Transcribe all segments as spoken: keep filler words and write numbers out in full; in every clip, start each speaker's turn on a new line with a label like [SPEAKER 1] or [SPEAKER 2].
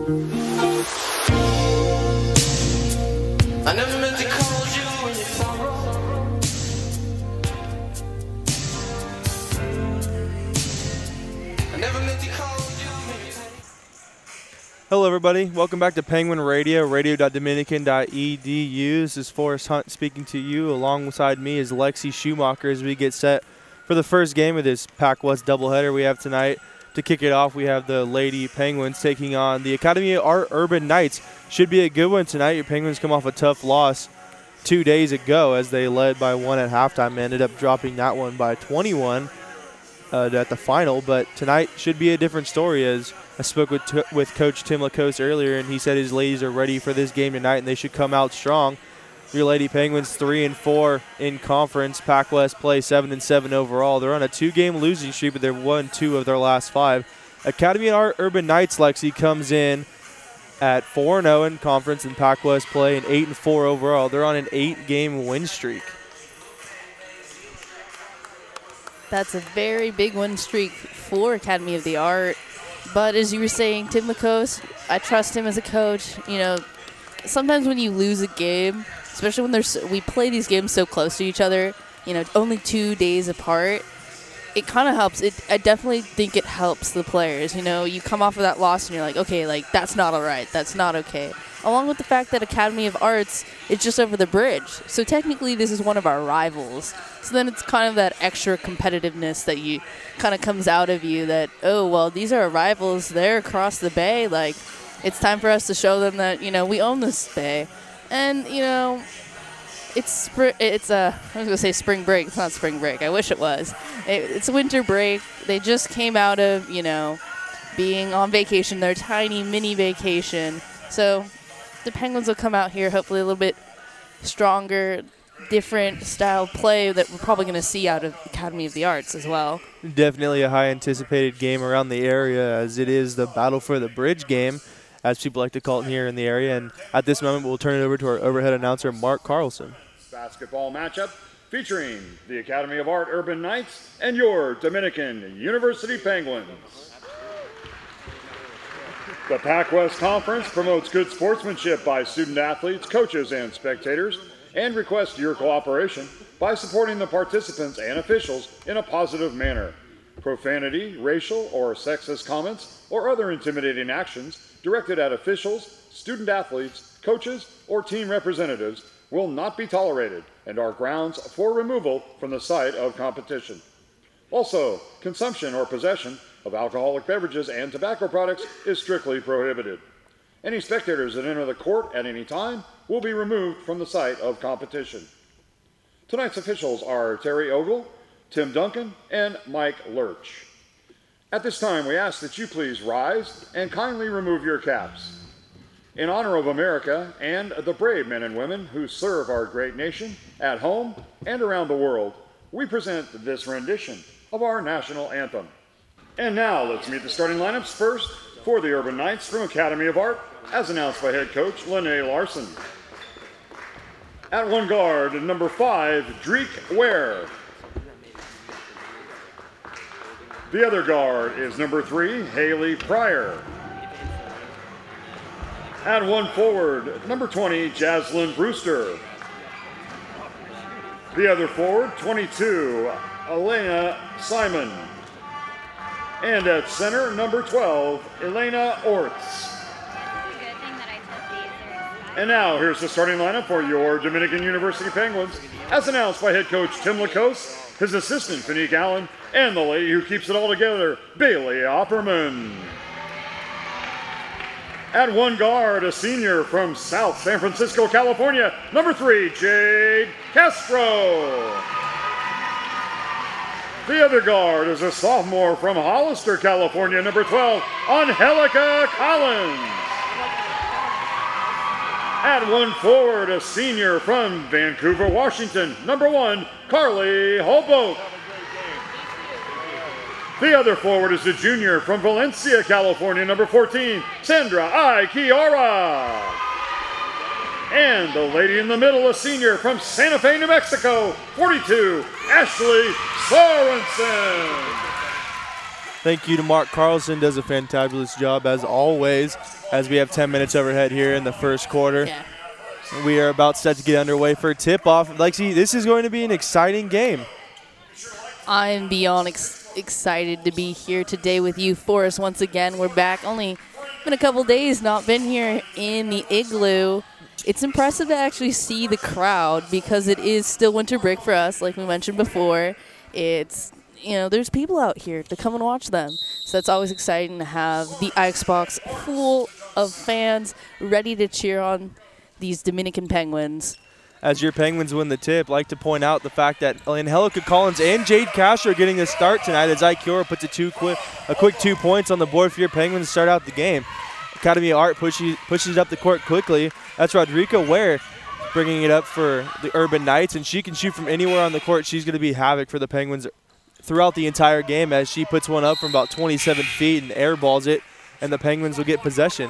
[SPEAKER 1] I never meant to call you when you sorrow. I never meant to call you when you.
[SPEAKER 2] Hello, everybody. Welcome back to Penguin Radio, radio dot dominican dot e d u. This is Forrest Hunt speaking to you. Alongside me is Lexi Schumacher as we get set for the first game of this Pac West doubleheader we have tonight. To kick it off, we have the Lady Penguins taking on the Academy of Art Urban Knights. Should be a good one tonight. Your Penguins come off a tough loss two days ago as they led by one at halftime. Ended up dropping that one by twenty-one uh, at the final. But tonight should be a different story, as I spoke with t- with Coach Tim Lacoste earlier, and he said his ladies are ready for this game tonight, and they should come out strong. Your Lady Penguins three and four in conference. Pac West play seven and seven overall. They're on a two-game losing streak, but they've won two of their last five. Academy of Art Urban Knights, Lexi, comes in at four and oh in conference in Pac West play and eight and four overall. They're on an eight-game win streak.
[SPEAKER 3] That's a very big win streak for Academy of the Art. But as you were saying, Tim Lacoste, I trust him as a coach. You know, sometimes when you lose a game, especially when there's we play these games so close to each other, you know, only two days apart, it kind of helps. It I definitely think it helps the players. You know, you come off of that loss and you're like, okay, like, that's not all right. That's not okay. Along with the fact that Academy of Arts is just over the bridge. So technically this is one of our rivals. So then it's kind of that extra competitiveness that you kind of comes out of you that, oh, well, these are our rivals. They're across the bay. Like, it's time for us to show them that, you know, we own this bay. And, you know, it's spring, it's a, I was going to say spring break. It's not spring break. I wish it was. It, it's winter break. They just came out of, you know, being on vacation, their tiny mini vacation. So the Penguins will come out here hopefully a little bit stronger, different style play that we're probably going to see out of Academy of the Arts as well.
[SPEAKER 2] Definitely a high anticipated game around the area, as it is the Battle for the Bridge game, as people like to call it here in the area. And at this moment, we'll turn it over to our overhead announcer, Mark Carlson.
[SPEAKER 4] Basketball matchup featuring the Academy of Art Urban Knights and your Dominican University Penguins. The Pac West Conference promotes good sportsmanship by student athletes, coaches, and spectators, and requests your cooperation by supporting the participants and officials in a positive manner. Profanity, racial, or sexist comments, or other intimidating actions directed at officials, student athletes, coaches, or team representatives will not be tolerated and are grounds for removal from the site of competition. Also, consumption or possession of alcoholic beverages and tobacco products is strictly prohibited. Any spectators that enter the court at any time will be removed from the site of competition. Tonight's officials are Terry Ogle, Tim Duncan, and Mike Lurch. At this time, we ask that you please rise and kindly remove your caps. In honor of America and the brave men and women who serve our great nation at home and around the world, we present this rendition of our national anthem. And now, let's meet the starting lineups first for the Urban Knights from Academy of Art, as announced by head coach Lene Larson. At one guard, number five, Dreek Ware. The other guard is number three, Haley Pryor. At one forward, number twenty, Jaslyn Brewster. The other forward, twenty-two, Elena Simon. And at center, number twelve, Elena Orts. And now, here's the starting lineup for your Dominican University Penguins, as announced by head coach Tim Lacoste, his assistant, Fanique Allen, and the lady who keeps it all together, Bailey Opperman. At one guard, a senior from South San Francisco, California, number three, Jade Castro. The other guard is a sophomore from Hollister, California, number twelve, Angelica Collins. At one forward, a senior from Vancouver, Washington, number one, Carly Holboak. The other forward is a junior from Valencia, California, number fourteen, Sandra Ikiara. And the lady in the middle, a senior from Santa Fe, New Mexico, forty-two, Ashley Sorensen.
[SPEAKER 2] Thank you to Mark Carlson. Does a fantabulous job as always, as we have ten minutes overhead here in the first quarter.
[SPEAKER 3] Yeah.
[SPEAKER 2] We are about set to get underway for tip-off. Lexi, this is going to be an exciting game.
[SPEAKER 3] I'm beyond ex- excited to be here today with you, Forrest. Once again, we're back. Only been a couple days, not been here in the Igloo. It's impressive to actually see the crowd because it is still winter break for us, like we mentioned before. It's, you know, there's people out here to come and watch them. So it's always exciting to have the Icebox full of fans ready to cheer on these Dominican Penguins.
[SPEAKER 2] As your Penguins win the tip, I'd like to point out the fact that Angelica Collins and Jade Castro are getting the start tonight as Ikiora puts a, two quick, a quick two points on the board for your Penguins to start out the game. Academy of Art pushes, pushes it up the court quickly. That's Rodrika Ware bringing it up for the Urban Knights, and she can shoot from anywhere on the court. She's going to be havoc for the Penguins throughout the entire game as she puts one up from about twenty-seven feet and airballs it, and the Penguins will get possession.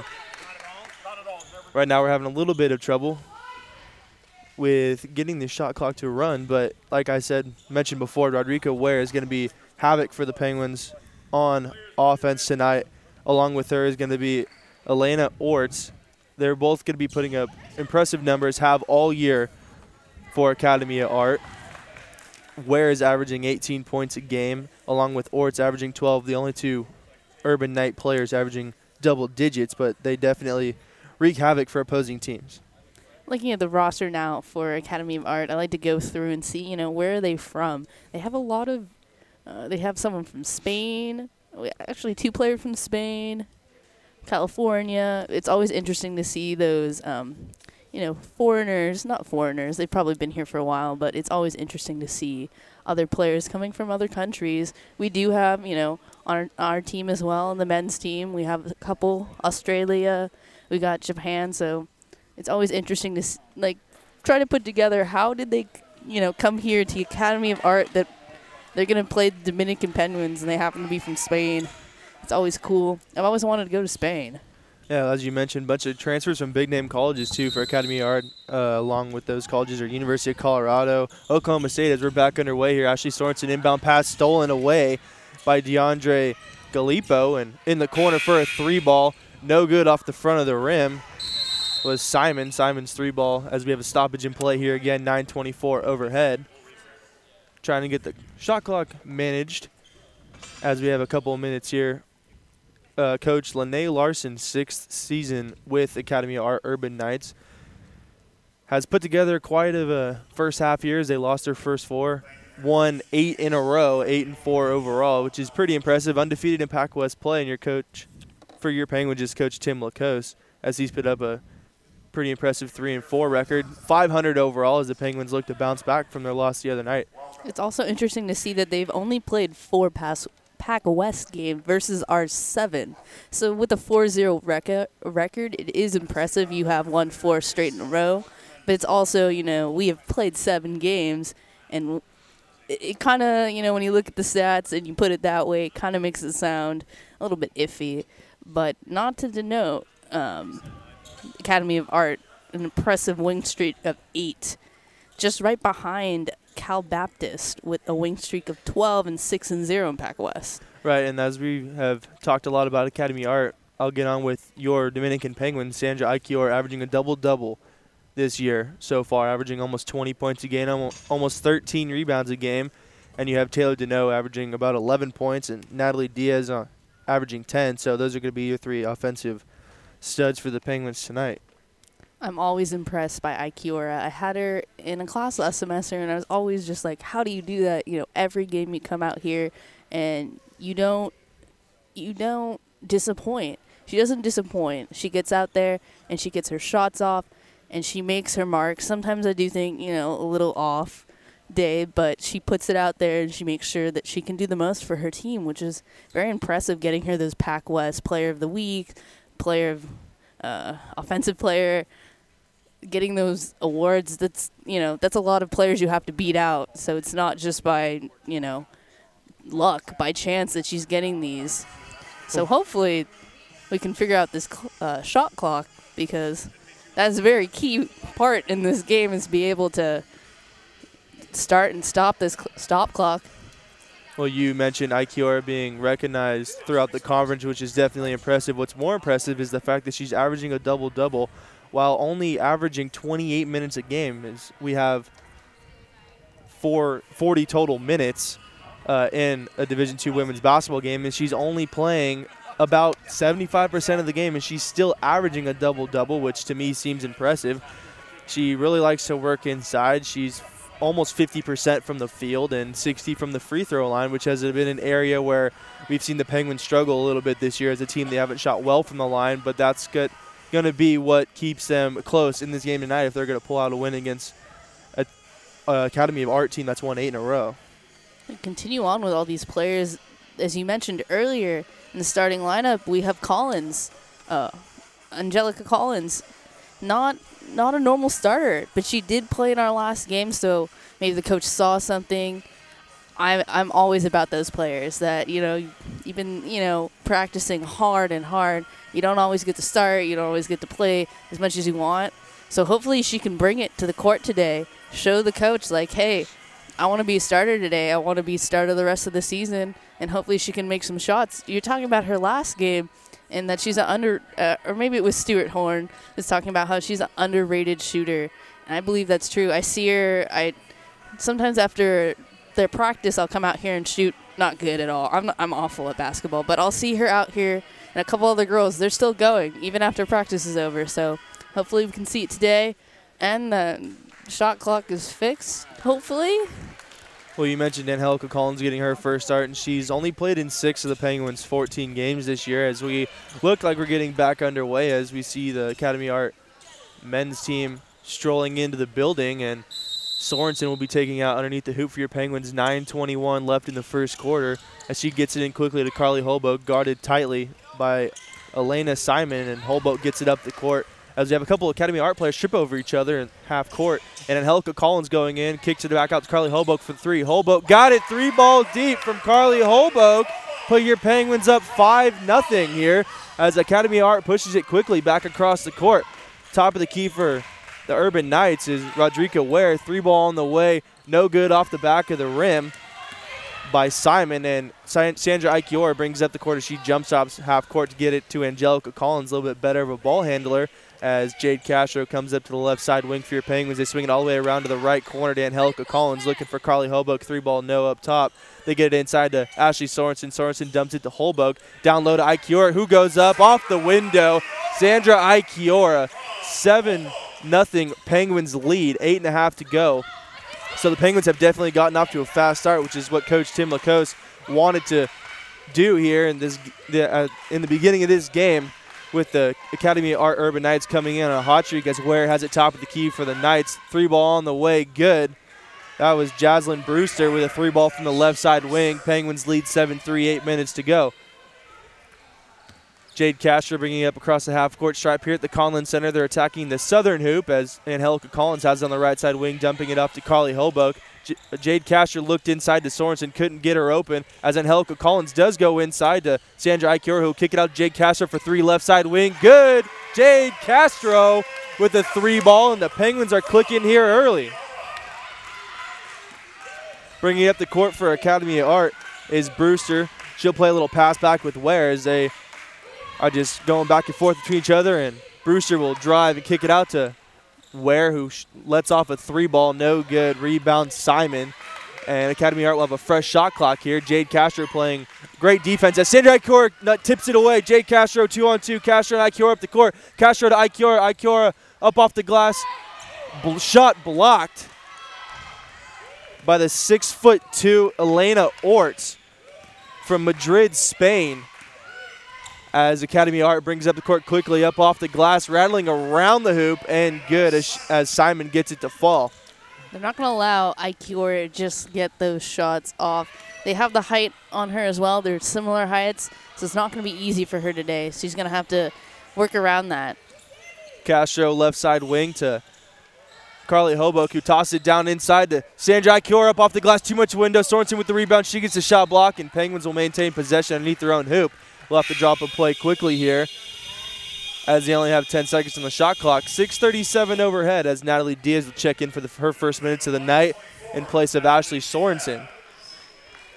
[SPEAKER 2] Right now we're having a little bit of trouble with getting the shot clock to run, but like I said, mentioned before, Rodrika Ware is going to be havoc for the Penguins on offense tonight. Along with her is going to be Elena Orts. They're both going to be putting up impressive numbers, have all year for Academy of Art. Ware is averaging eighteen points a game, along with Orts averaging twelve, the only two Urban Knight players averaging double digits, but they definitely wreak havoc for opposing teams.
[SPEAKER 3] Looking at the roster now for Academy of Art, I like to go through and see, you know, where are they from? They have a lot of, uh, they have someone from Spain, actually two players from Spain, California. It's always interesting to see those, um, you know, foreigners, not foreigners, they've probably been here for a while, but it's always interesting to see other players coming from other countries. We do have, you know, on our, our team as well, on the men's team, we have a couple, Australia, we got Japan, so it's always interesting to, like, try to put together how did they, you know, come here to the Academy of Art that they're going to play the Dominican Penguins and they happen to be from Spain. It's always cool. I've always wanted to go to Spain.
[SPEAKER 2] Yeah, as you mentioned, a bunch of transfers from big-name colleges, too, for Academy of Art. Uh, along with those colleges are University of Colorado, Oklahoma State, as we're back underway here. Ashley Sorensen, inbound pass stolen away by DeAndre Galipo, and in the corner for a three ball. No good off the front of the rim was Simon. Simon's three ball as we have a stoppage in play here again, nine twenty-four overhead. Trying to get the shot clock managed as we have a couple of minutes here. Uh, Coach Lene Larson, sixth season with Academy of Art Urban Knights, has put together quite of a first half here as they lost their first four, won eight in a row, eight and four overall, which is pretty impressive. Undefeated in Pac West play, and your coach for your Penguins is Coach Tim Lacoste, as he's put up a pretty impressive three and four record, five hundred overall as the Penguins look to bounce back from their loss the other night.
[SPEAKER 3] It's also interesting to see that they've only played four past Pac West game versus our seven. So with a four zero record, record, it is impressive. You have won four straight in a row, but it's also, you know, we have played seven games, and it, it kind of, you know, when you look at the stats and you put it that way, it kind of makes it sound a little bit iffy. But not to denote, um, Academy of Art, an impressive win streak of eight, just right behind Cal Baptist with a win streak of twelve and six and zero in Pac West.
[SPEAKER 2] Right, and as we have talked a lot about Academy Art, I'll get on with your Dominican Penguins, Sandra Ikior, averaging a double-double this year so far, averaging almost twenty points a game, almost thirteen rebounds a game, and you have Taylor Deneau averaging about eleven points and Natalie Diaz uh, averaging ten, so those are going to be your three offensive studs for the Penguins tonight.
[SPEAKER 3] I'm always impressed by Ikiora. I had her in a class last semester, and I was always just like, how do you do that? You know, every game you come out here, and you don't, you don't disappoint. She doesn't disappoint. She gets out there, and she gets her shots off, and she makes her marks. Sometimes I do think, you know, a little off day, but she puts it out there, and she makes sure that she can do the most for her team, which is very impressive, getting her those Pac West Player of the Week, Player of uh, Offensive Player, getting those awards. That's, you know, that's a lot of players you have to beat out. So it's not just by, you know, luck, by chance that she's getting these. So hopefully we can figure out this uh, shot clock, because that's a very key part in this game, is be able to start and stop this cl- stop clock.
[SPEAKER 2] Well, you mentioned Ikiora being recognized throughout the conference, which is definitely impressive. What's more impressive is the fact that she's averaging a double-double while only averaging twenty-eight minutes a game. As we have four, forty total minutes uh, in a Division two women's basketball game, and she's only playing about seventy-five percent of the game, and she's still averaging a double-double, which to me seems impressive. She really likes to work inside. She's almost fifty percent from the field and sixty from the free throw line, which has been an area where we've seen the Penguins struggle a little bit this year as a team. They haven't shot well from the line, but that's good, going to be what keeps them close in this game tonight if they're going to pull out a win against a, a Academy of Art team that's won eight in a row.
[SPEAKER 3] And continue on with all these players. As you mentioned earlier, in the starting lineup, we have Collins, uh, Angelica Collins. Not not a normal starter, but she did play in our last game, so maybe the coach saw something. I'm I'm always about those players that, you know, you've been, you know, practicing hard and hard. You don't always get to start. You don't always get to play as much as you want. So hopefully she can bring it to the court today, show the coach, like, hey, I want to be a starter today. I want to be a starter the rest of the season, and hopefully she can make some shots. You're talking about her last game, and that she's an under, uh, or maybe it was Stuart Horn was talking about how she's an underrated shooter. And I believe that's true. I see her, I sometimes after their practice, I'll come out here and shoot not good at all. I'm I'm awful at basketball, but I'll see her out here and a couple other girls. They're still going, even after practice is over. So hopefully we can see it today. And the shot clock is fixed, hopefully.
[SPEAKER 2] Well, you mentioned Angelica Collins getting her first start, and she's only played in six of the Penguins' fourteen games this year as we look like we're getting back underway as we see the Academy Art men's team strolling into the building, and Sorensen will be taking out underneath the hoop for your Penguins. nine twenty-one left in the first quarter as she gets it in quickly to Carly Holboak, guarded tightly by Elena Simon, and Holboak gets it up the court as we have a couple of Academy Art players trip over each other in half court. And Angelica Collins going in, kicks it back out to Carly Holboak for three. Holboak got it, three ball deep from Carly Holboak. Put your Penguins up five nothing here as Academy Art pushes it quickly back across the court. Top of the key for the Urban Knights is Rodrika Ware. Three ball on the way, no good off the back of the rim by Simon, and Sandra Ikiora brings up the court as she jumps off half court to get it to Angelica Collins, a little bit better of a ball handler as Jade Castro comes up to the left side wing for your Penguins. They swing it all the way around to the right corner to Angelica Collins looking for Carly Holboak. Three ball no up top. They get it inside to Ashley Sorensen. Sorensen dumps it to Holboak. Down low to Ikiora, who goes up off the window. Sandra Ikiora, seven nothing Penguins lead, eight and a half to go. So the Penguins have definitely gotten off to a fast start, which is what Coach Tim Lacoste wanted to do here in this the, uh, in the beginning of this game, with the Academy of Art Urban Knights coming in on a hot streak as Ware has it top of the key for the Knights. Three ball on the way, good. That was Jaslyn Brewster with a three ball from the left side wing. Penguins lead seven three, eight minutes to go. Jade Castro bringing it up across the half-court stripe here at the Conlin Center. They're attacking the southern hoop as Angelica Collins has it on the right side wing, dumping it off to Carly Holboak. J- Jade Castro looked inside to Sorensen, couldn't get her open, as Angelica Collins does go inside to Sandra Ikiora, who will kick it out to Jade Castro for three, left side wing. Good! Jade Castro with a three ball, and the Penguins are clicking here early. Bringing up the court for Academy of Art is Brewster. She'll play a little pass back with Ware as they are just going back and forth between each other, and Brewster will drive and kick it out to Ware, who sh- lets off a three ball, no good. Rebound Simon, and Academy Art will have a fresh shot clock here. Jade Castro playing great defense as Sandra Ikiora tips it away. Jade Castro two on two. Castro and Ikiora up the court. Castro to Ikiora. Ikiora up off the glass. Bl- shot blocked by the six foot two Elena Orts from Madrid, Spain. As Academy Art brings up the court quickly, up off the glass, rattling around the hoop, and good as, as Simon gets it to fall.
[SPEAKER 3] They're not going to allow Ikiora to just get those shots off. They have the height on her as well. They're similar heights, so it's not going to be easy for her today. She's going to have to work around that.
[SPEAKER 2] Castro left side wing to Carly Holboak, who tosses it down inside to Sandra Ikiora up off the glass. Too much window. Sorensen with the rebound. She gets the shot block, and Penguins will maintain possession underneath their own hoop. We'll have to drop a play quickly here as they only have ten seconds on the shot clock. six thirty-seven overhead as Natalie Diaz will check in for the, her first minutes of the night in place of Ashley Sorensen.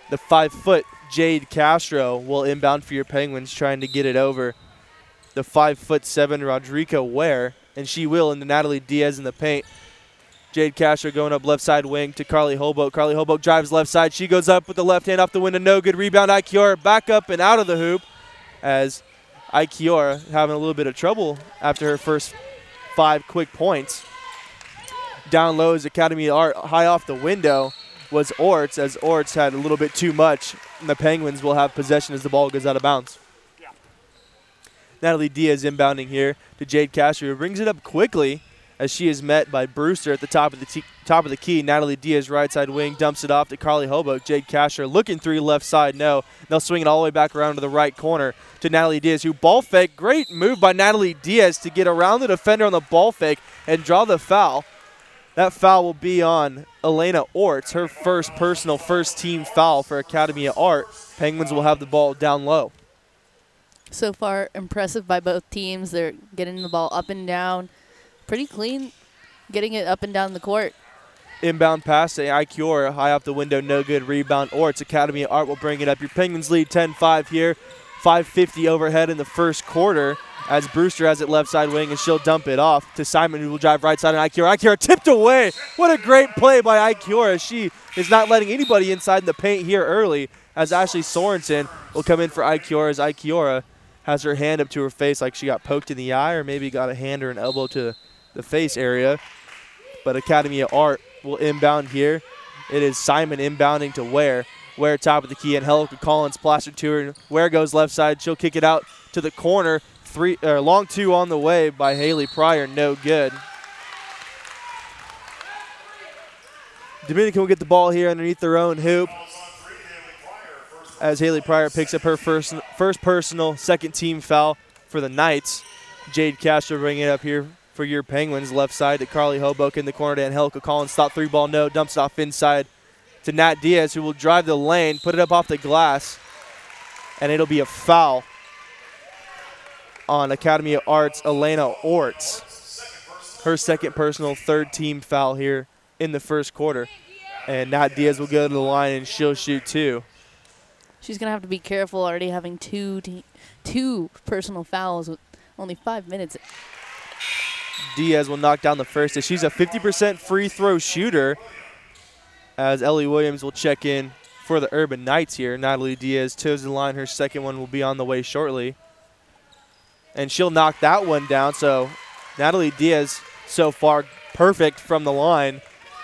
[SPEAKER 2] The five-foot Jade Castro will inbound for your Penguins, trying to get it over the five-foot seven Rodrigo Ware, and she will into Natalie Diaz in the paint. Jade Castro going up left side wing to Carly Holboak. Carly Holboak drives left side. She goes up with the left hand off the window. No good. Rebound. Ikiora back up and out of the hoop as Ikiora having a little bit of trouble after her first five quick points. Down low is Academy of Art. High off the window was Orts, as Orts had a little bit too much. And the Penguins will have possession as the ball goes out of bounds. Yeah. Natalie Diaz inbounding here to Jade Castro, who brings it up quickly as she is met by Brewster at the top of the t- top of the key. Natalie Diaz, right side wing, dumps it off to Carly Holboak. Jade Castro looking three left side, no. They'll swing it all the way back around to the right corner to Natalie Diaz, who ball fake. Great move by Natalie Diaz to get around the defender on the ball fake and draw the foul. That foul will be on Elena Orts, her first personal first team foul for Academy of Art. Penguins will have the ball down low.
[SPEAKER 3] So far, impressive by both teams. They're getting the ball up and down. Pretty clean, getting it up and down the court.
[SPEAKER 2] Inbound pass to Ikiora, high off the window, no good. Rebound, Orts. Academy of Art will bring it up. Your Penguins lead ten five here. five fifty overhead in the first quarter as Brewster has it left side wing, and she'll dump it off to Simon, who will drive right side, and Ikiora. Ikiora tipped away. What a great play by Ikiora. She is not letting anybody inside in the paint here early as Ashley Sorensen will come in for Ikiora, as Ikiora has her hand up to her face like she got poked in the eye or maybe got a hand or an elbow to the face area. But Academy of Art will inbound here. It is Simon inbounding to Ware. Ware top of the key, and Angelica Collins plastered to her. Ware goes left side. She'll kick it out to the corner. Three, uh, long two on the way by Haley Pryor. No good. Dominican will get the ball here underneath their own hoop as Haley Pryor picks up her first, first personal second team foul for the Knights. Jade Castro bringing it up here for your Penguins. Left side to Carly Holboak in the corner to Angelica Collins. Stop three ball, no. Dumps it off inside to Nat Diaz, who will drive the lane, put it up off the glass, and it'll be a foul on Academy of Arts Elena Orts. Her second personal third team foul here in the first quarter. And Nat Diaz will go to the line and she'll shoot two.
[SPEAKER 3] She's going to have to be careful already having two te- two personal fouls with only five minutes.
[SPEAKER 2] Diaz will knock down the first. She's a fifty percent free throw shooter as Ellie Williams will check in for the Urban Knights here. Natalie Diaz toes the line. Her second one will be on the way shortly. And she'll knock that one down. So Natalie Diaz so far perfect from the line,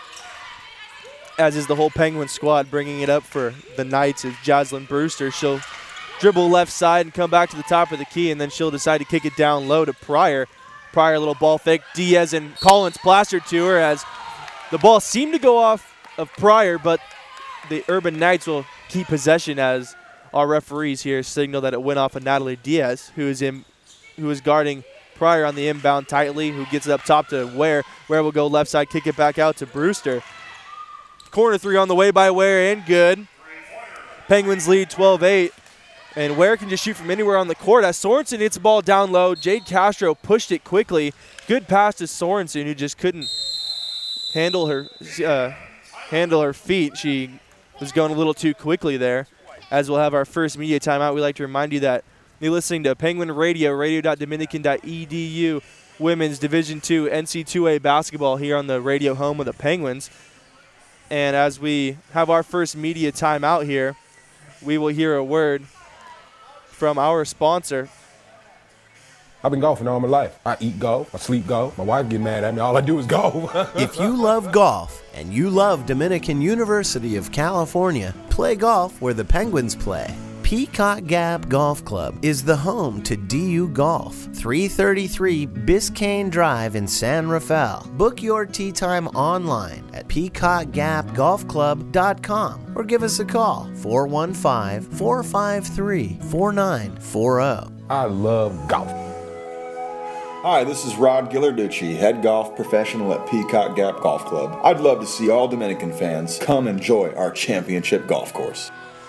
[SPEAKER 2] as is the whole Penguin squad. Bringing it up for the Knights is Jocelyn Brewster. She'll dribble left side and come back to the top of the key, and then she'll decide to kick it down low to Pryor. Pryor, a little ball fake. Diaz and Collins plastered to her as the ball seemed to go off of Pryor, but the Urban Knights will keep possession as our referees here signal that it went off of Natalie Diaz, who is in, who is guarding Pryor on the inbound tightly, who gets it up top to Ware. Ware will go left side, kick it back out to Brewster. Corner three on the way by Ware, and good. Penguins lead twelve eight. And Ware can just shoot from anywhere on the court as Sorensen hits the ball down low. Jade Castro pushed it quickly. Good pass to Sorensen, who just couldn't handle her uh, handle her feet. She was going a little too quickly there. As we'll have our first media timeout, we'd like to remind you that you're listening to Penguin Radio, radio dot dominican dot e d u, Women's Division two N C two A basketball here on the radio home of the Penguins. And as we have our first media timeout here, we will hear a word from our sponsor.
[SPEAKER 5] I've been golfing all my life. I eat golf, I sleep golf. My wife get mad at me. All I do is golf.
[SPEAKER 6] If you love golf and you love Dominican University of California, play golf where the Penguins play. Peacock Gap Golf Club is the home to D U Golf, three thirty-three Biscayne Drive in San Rafael. Book your tee time online at peacock gap golf club dot com or give us a call, four one five, four five three, four nine four zero.
[SPEAKER 5] I love golf.
[SPEAKER 7] Hi, this is Rod Gillarducci, head golf professional at Peacock Gap Golf Club. I'd love to see all Dominican fans come enjoy our championship golf course.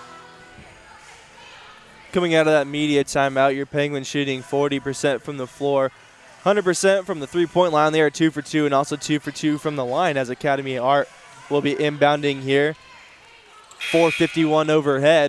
[SPEAKER 2] Coming out of that media timeout, your Penguins shooting forty percent from the floor, one hundred percent from the three-point line. They are two for two, and also two for two from the line as Academy of Art will be inbounding here. four fifty-one overhead.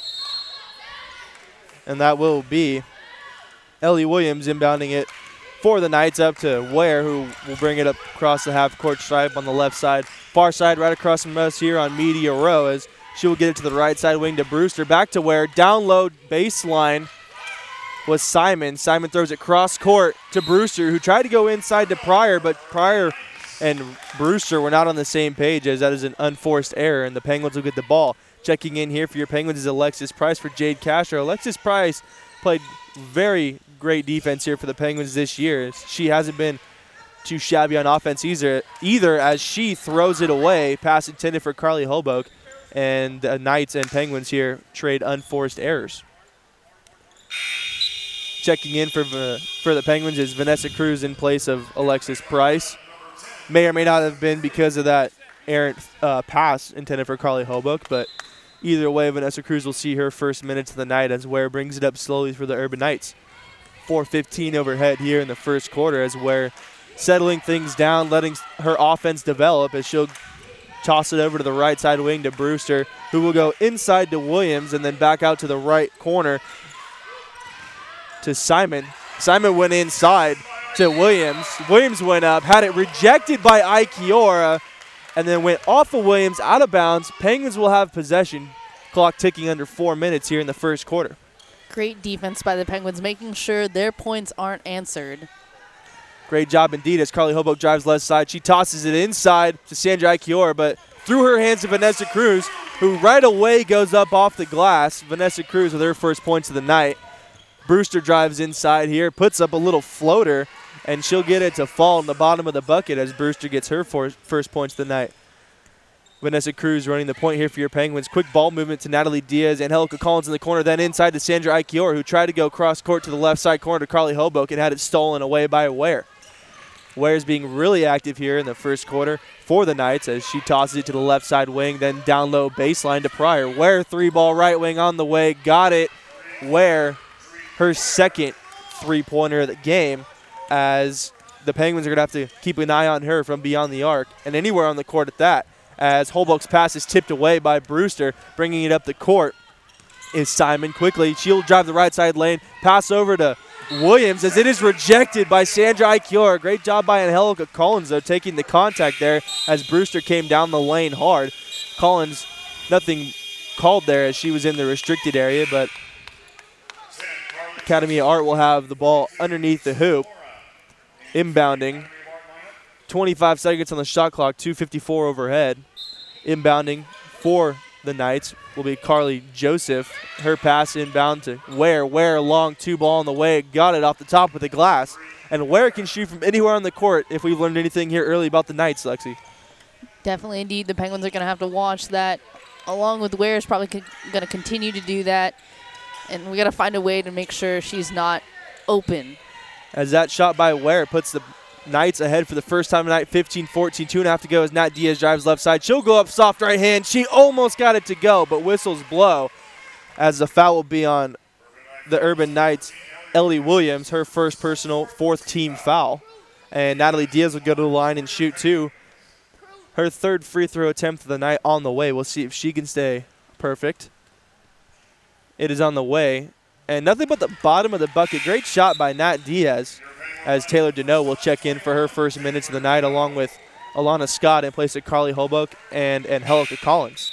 [SPEAKER 2] And that will be Ellie Williams inbounding it for the Knights up to Ware, who will bring it up across the half-court stripe on the left side. Far side right across from us here on Media Row as she will get it to the right side wing to Brewster. Back to Ware. Down low baseline was Simon. Simon throws it cross court to Brewster, who tried to go inside to Pryor, but Pryor and Brewster were not on the same page, as that is an unforced error, and the Penguins will get the ball. Checking in here for your Penguins is Alexis Price for Jade Castro. Alexis Price played very great defense here for the Penguins this year. She hasn't been too shabby on offense either, either as she throws it away, pass intended for Carly Holbrook, and the Knights and Penguins here trade unforced errors. Checking in for the, for the Penguins is Vanessa Cruz in place of Alexis Price. May or may not have been because of that errant uh, pass intended for Carly Holbrook, but either way, Vanessa Cruz will see her first minutes of the night as Ware brings it up slowly for the Urban Knights. four fifteen overhead here in the first quarter as Ware settling things down, letting her offense develop as she'll toss it over to the right side wing to Brewster, who will go inside to Williams and then back out to the right corner to Simon. Simon went inside to Williams. Williams went up, had it rejected by Ikiora, and then went off of Williams, out of bounds. Penguins will have possession. Clock ticking under four minutes here in the first quarter.
[SPEAKER 3] Great defense by the Penguins, making sure their points aren't answered.
[SPEAKER 2] Great job indeed as Carly Holbrook drives left side. She tosses it inside to Sandra Ikiora, but through her hands to Vanessa Cruz, who right away goes up off the glass. Vanessa Cruz with her first points of the night. Brewster drives inside here, puts up a little floater, and she'll get it to fall in the bottom of the bucket as Brewster gets her first points of the night. Vanessa Cruz running the point here for your Penguins. Quick ball movement to Natalie Diaz. Angelica Collins in the corner, then inside to Sandra Ikiora, who tried to go cross court to the left side corner to Carly Holbrook and had it stolen away by Ware. Ware's being really active here in the first quarter for the Knights as she tosses it to the left side wing, then down low baseline to Pryor. Ware three ball right wing on the way, got it. Ware, her second three-pointer of the game, as the Penguins are going to have to keep an eye on her from beyond the arc and anywhere on the court at that, as Holbrook's pass is tipped away by Brewster. Bringing it up the court is Simon quickly. She'll drive the right side lane, pass over to Williams as it is rejected by Sandra Ikiora. Great job by Angelica Collins, though, taking the contact there as Brewster came down the lane hard. Collins, nothing called there as she was in the restricted area, but Academy of Art will have the ball underneath the hoop. Inbounding. twenty-five seconds on the shot clock, two fifty-four overhead. Inbounding for the Knights will be Carly Joseph. Her pass inbound to Ware. Ware long two ball on the way. Got it off the top of the glass. And Ware can shoot from anywhere on the court if we've learned anything here early about the Knights, Lexi.
[SPEAKER 3] Definitely, indeed. The Penguins are going to have to watch that. Along with Ware is probably going to continue to do that. And we got to find a way to make sure she's not open.
[SPEAKER 2] As that shot by Ware puts the Knights ahead for the first time tonight, fifteen fourteen. Two and a half to go as Nat Diaz drives left side. She'll go up soft right hand. She almost got it to go, but whistles blow as the foul will be on the Urban Knights. Ellie Williams, her first personal fourth team foul. And Natalie Diaz will go to the line and shoot two. Her third free throw attempt of the night on the way. We'll see if she can stay perfect. It is on the way. And nothing but the bottom of the bucket. Great shot by Nat Diaz as Taylor Deneau will check in for her first minutes of the night along with Alana Scott in place of Carly Holbrook and Angelica Collins.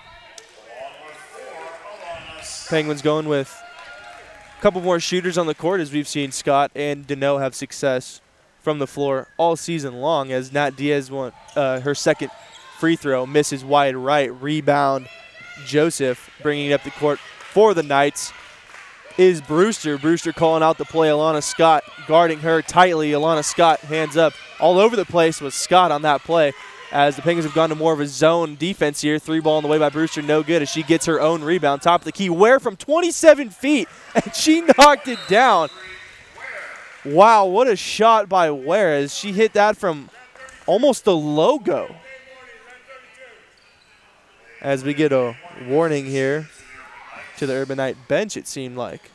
[SPEAKER 2] Penguins going with a couple more shooters on the court as we've seen Scott and Deneau have success from the floor all season long as Nat Diaz won uh, her second free throw, misses wide right, rebound Joseph bringing it up the court for the Knights is Brewster. Brewster calling out the play. Alana Scott guarding her tightly. Alana Scott hands up all over the place with Scott on that play as the Penguins have gone to more of a zone defense here. Three ball on the way by Brewster, no good as she gets her own rebound. Top of the key, Ware from twenty-seven feet, and she knocked it down. Wow, what a shot by Ware as she hit that from almost the logo. As we get a warning here to the Urban Knight bench, it seemed like.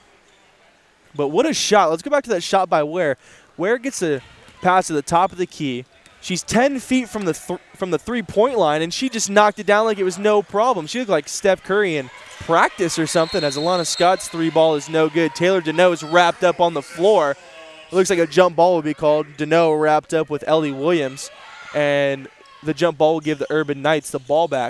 [SPEAKER 2] But what a shot. Let's go back to that shot by Ware. Ware gets a pass to the top of the key. She's ten feet from the th- from the three-point line, and she just knocked it down like it was no problem. She looked like Steph Curry in practice or something, as Alana Scott's three ball is no good. Taylor Deneau is wrapped up on the floor. It looks like a jump ball would be called. Deneau wrapped up with Ellie Williams, and the jump ball will give the Urban Knights the ball back.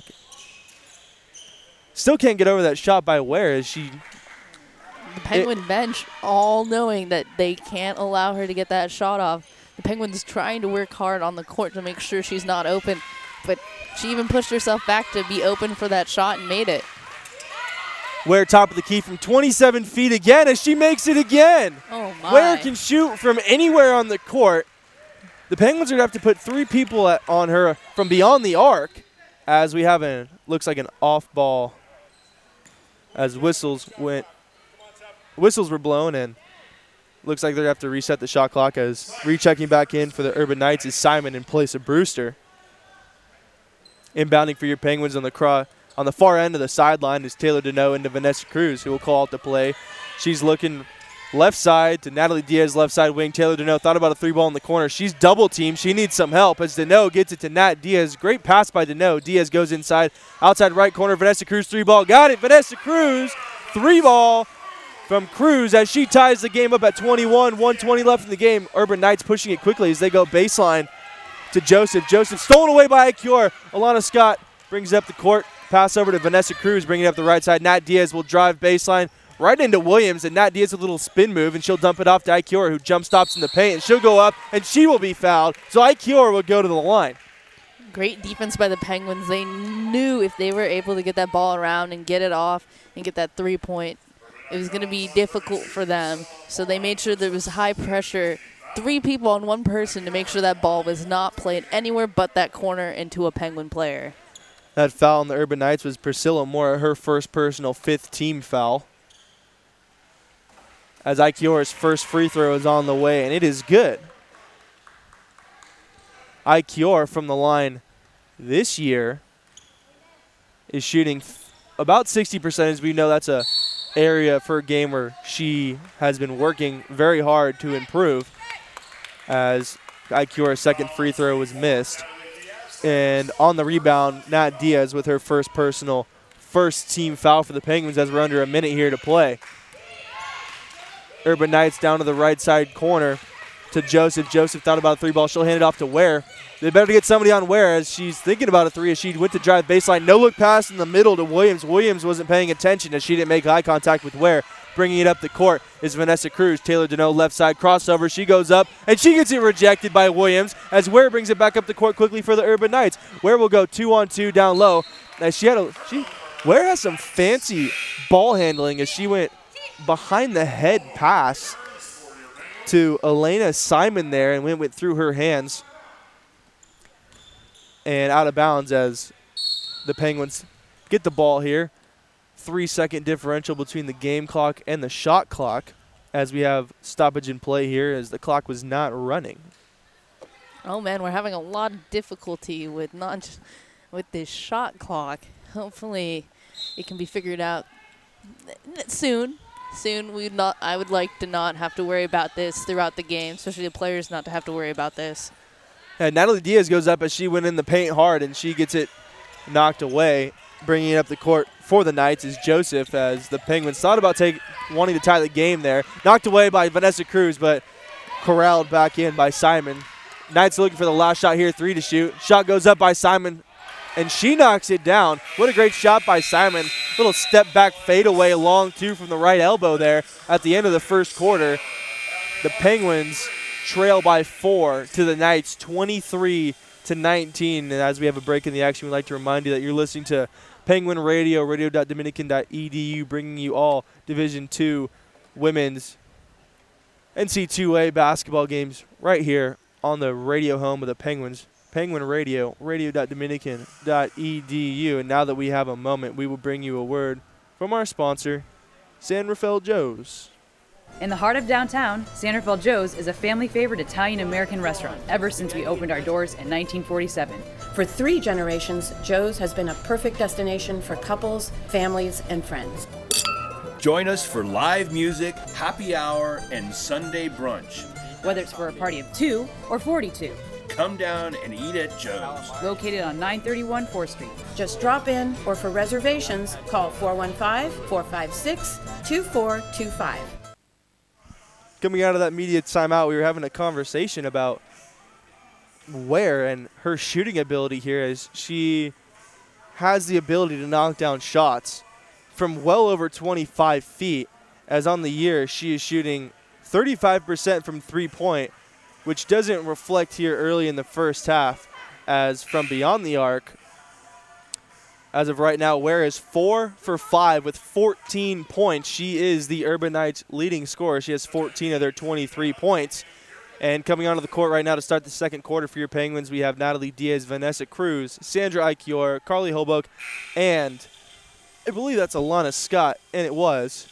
[SPEAKER 2] Still can't get over that shot by Ware as she...
[SPEAKER 3] The Penguin it, bench all knowing that they can't allow her to get that shot off. The Penguins trying to work hard on the court to make sure she's not open, but she even pushed herself back to be open for that shot and made it.
[SPEAKER 2] Ware top of the key from twenty-seven feet again as she makes it again.
[SPEAKER 3] Oh, my.
[SPEAKER 2] Ware can shoot from anywhere on the court. The Penguins are going to have to put three people at, on her from beyond the arc as we have a, looks like an off ball as whistles went, whistles were blown, and looks like they're going to have to reset the shot clock as rechecking back in for the Urban Knights is Simon in place of Brewster. Inbounding for your Penguins on the cro- on the far end of the sideline is Taylor Deneau into Vanessa Cruz, who will call out the play. She's looking left side to Natalie Diaz, left side wing. Taylor Deneau thought about a three ball in the corner. She's double teamed. She needs some help as Deneau gets it to Nat Diaz. Great pass by Deneau. Diaz goes inside, outside right corner. Vanessa Cruz three ball. Got it. Vanessa Cruz three ball from Cruz as she ties the game up at twenty-one. one twenty left in the game. Urban Knights pushing it quickly as they go baseline to Joseph. Joseph stolen away by Icure. Alana Scott brings it up the court. Pass over to Vanessa Cruz, bringing it up the right side. Nat Diaz will drive baseline right into Williams, and Nat Diaz with a little spin move, and she'll dump it off to Icure, who jump stops in the paint, and she'll go up, and she will be fouled. So Icure will go to the line.
[SPEAKER 3] Great defense by the Penguins. They knew if they were able to get that ball around and get it off and get that three-point, it was going to be difficult for them. So they made sure there was high pressure, three people on one person to make sure that ball was not played anywhere but that corner into a Penguin player.
[SPEAKER 2] That foul on the Urban Knights was Priscilla Moore, her first personal fifth team foul. As Icure's first free throw is on the way, and it is good. Icure from the line this year is shooting f- about sixty percent. As we know, that's a area for a game where she has been working very hard to improve, as Icure's second free throw was missed. And on the rebound, Nat Diaz with her first personal first team foul for the Penguins as we're under a minute here to play. Urban Knights down to the right side corner to Joseph. Joseph thought about a three ball. She'll hand it off to Ware. They better get somebody on Ware as she's thinking about a three as she went to drive baseline. No look pass in the middle to Williams. Williams wasn't paying attention as she didn't make eye contact with Ware. Bringing it up the court is Vanessa Cruz. Taylor Deneau left side crossover. She goes up, and she gets it rejected by Williams as Ware brings it back up the court quickly for the Urban Knights. Ware will go two on two down low. As she had a, she, Ware has some fancy ball handling as she went behind the head pass to Elena Simon there and went, went through her hands and out of bounds as the Penguins get the ball here. Three-second differential between the game clock and the shot clock as we have stoppage in play here as the clock was not running.
[SPEAKER 3] Oh, man, we're having a lot of difficulty with not with this shot clock. Hopefully it can be figured out soon. Soon, we not. I would like to not have to worry about this throughout the game, especially the players not to have to worry about this.
[SPEAKER 2] And Natalie Diaz goes up as she went in the paint hard, and she gets it knocked away. Bringing it up the court for the Knights is Joseph as the Penguins thought about take, wanting to tie the game there. Knocked away by Vanessa Cruz, but corralled back in by Simon. Knights looking for the last shot here, three to shoot. Shot goes up by Simon, and she knocks it down. What a great shot by Simon. Little step back fadeaway long two from the right elbow there at the end of the first quarter. The Penguins trail by four to the Knights, twenty-three to nineteen. And as we have a break in the action, we'd like to remind you that you're listening to Penguin Radio, radio dot dominican dot e d u, bringing you all Division two women's N C double A basketball games right here on the radio home of the Penguins. Penguin Radio, radio dot dominican dot e d u. And now that we have a moment, we will bring you a word from our sponsor, San Rafael Joe's.
[SPEAKER 8] In the heart of downtown, San Rafael Joe's is a family-favorite Italian-American restaurant ever since we opened our doors in nineteen forty-seven.
[SPEAKER 9] For three generations, Joe's has been a perfect destination for couples, families, and friends.
[SPEAKER 10] Join us for live music, happy hour, and Sunday brunch.
[SPEAKER 8] Whether it's for a party of two or forty-two.
[SPEAKER 10] come down and eat at Joe's.
[SPEAKER 8] Located on nine thirty-one fourth Street.
[SPEAKER 9] Just drop in, or for reservations, call four one five, four five six, two four two five.
[SPEAKER 2] Coming out of that media timeout, we were having a conversation about Ware and her shooting ability here, as she has the ability to knock down shots from well over twenty-five feet, as on the year she is shooting thirty-five percent from three-point, which doesn't reflect here early in the first half, as from beyond the arc. As of right now, Ware is four for five with fourteen points. She is the Urban Knights' leading scorer. She has fourteen of their twenty-three points. And coming onto the court right now to start the second quarter for your Penguins, we have Natalie Diaz, Vanessa Cruz, Sandra Ikior, Carly Holbrook, and I believe that's Alana Scott, and it was.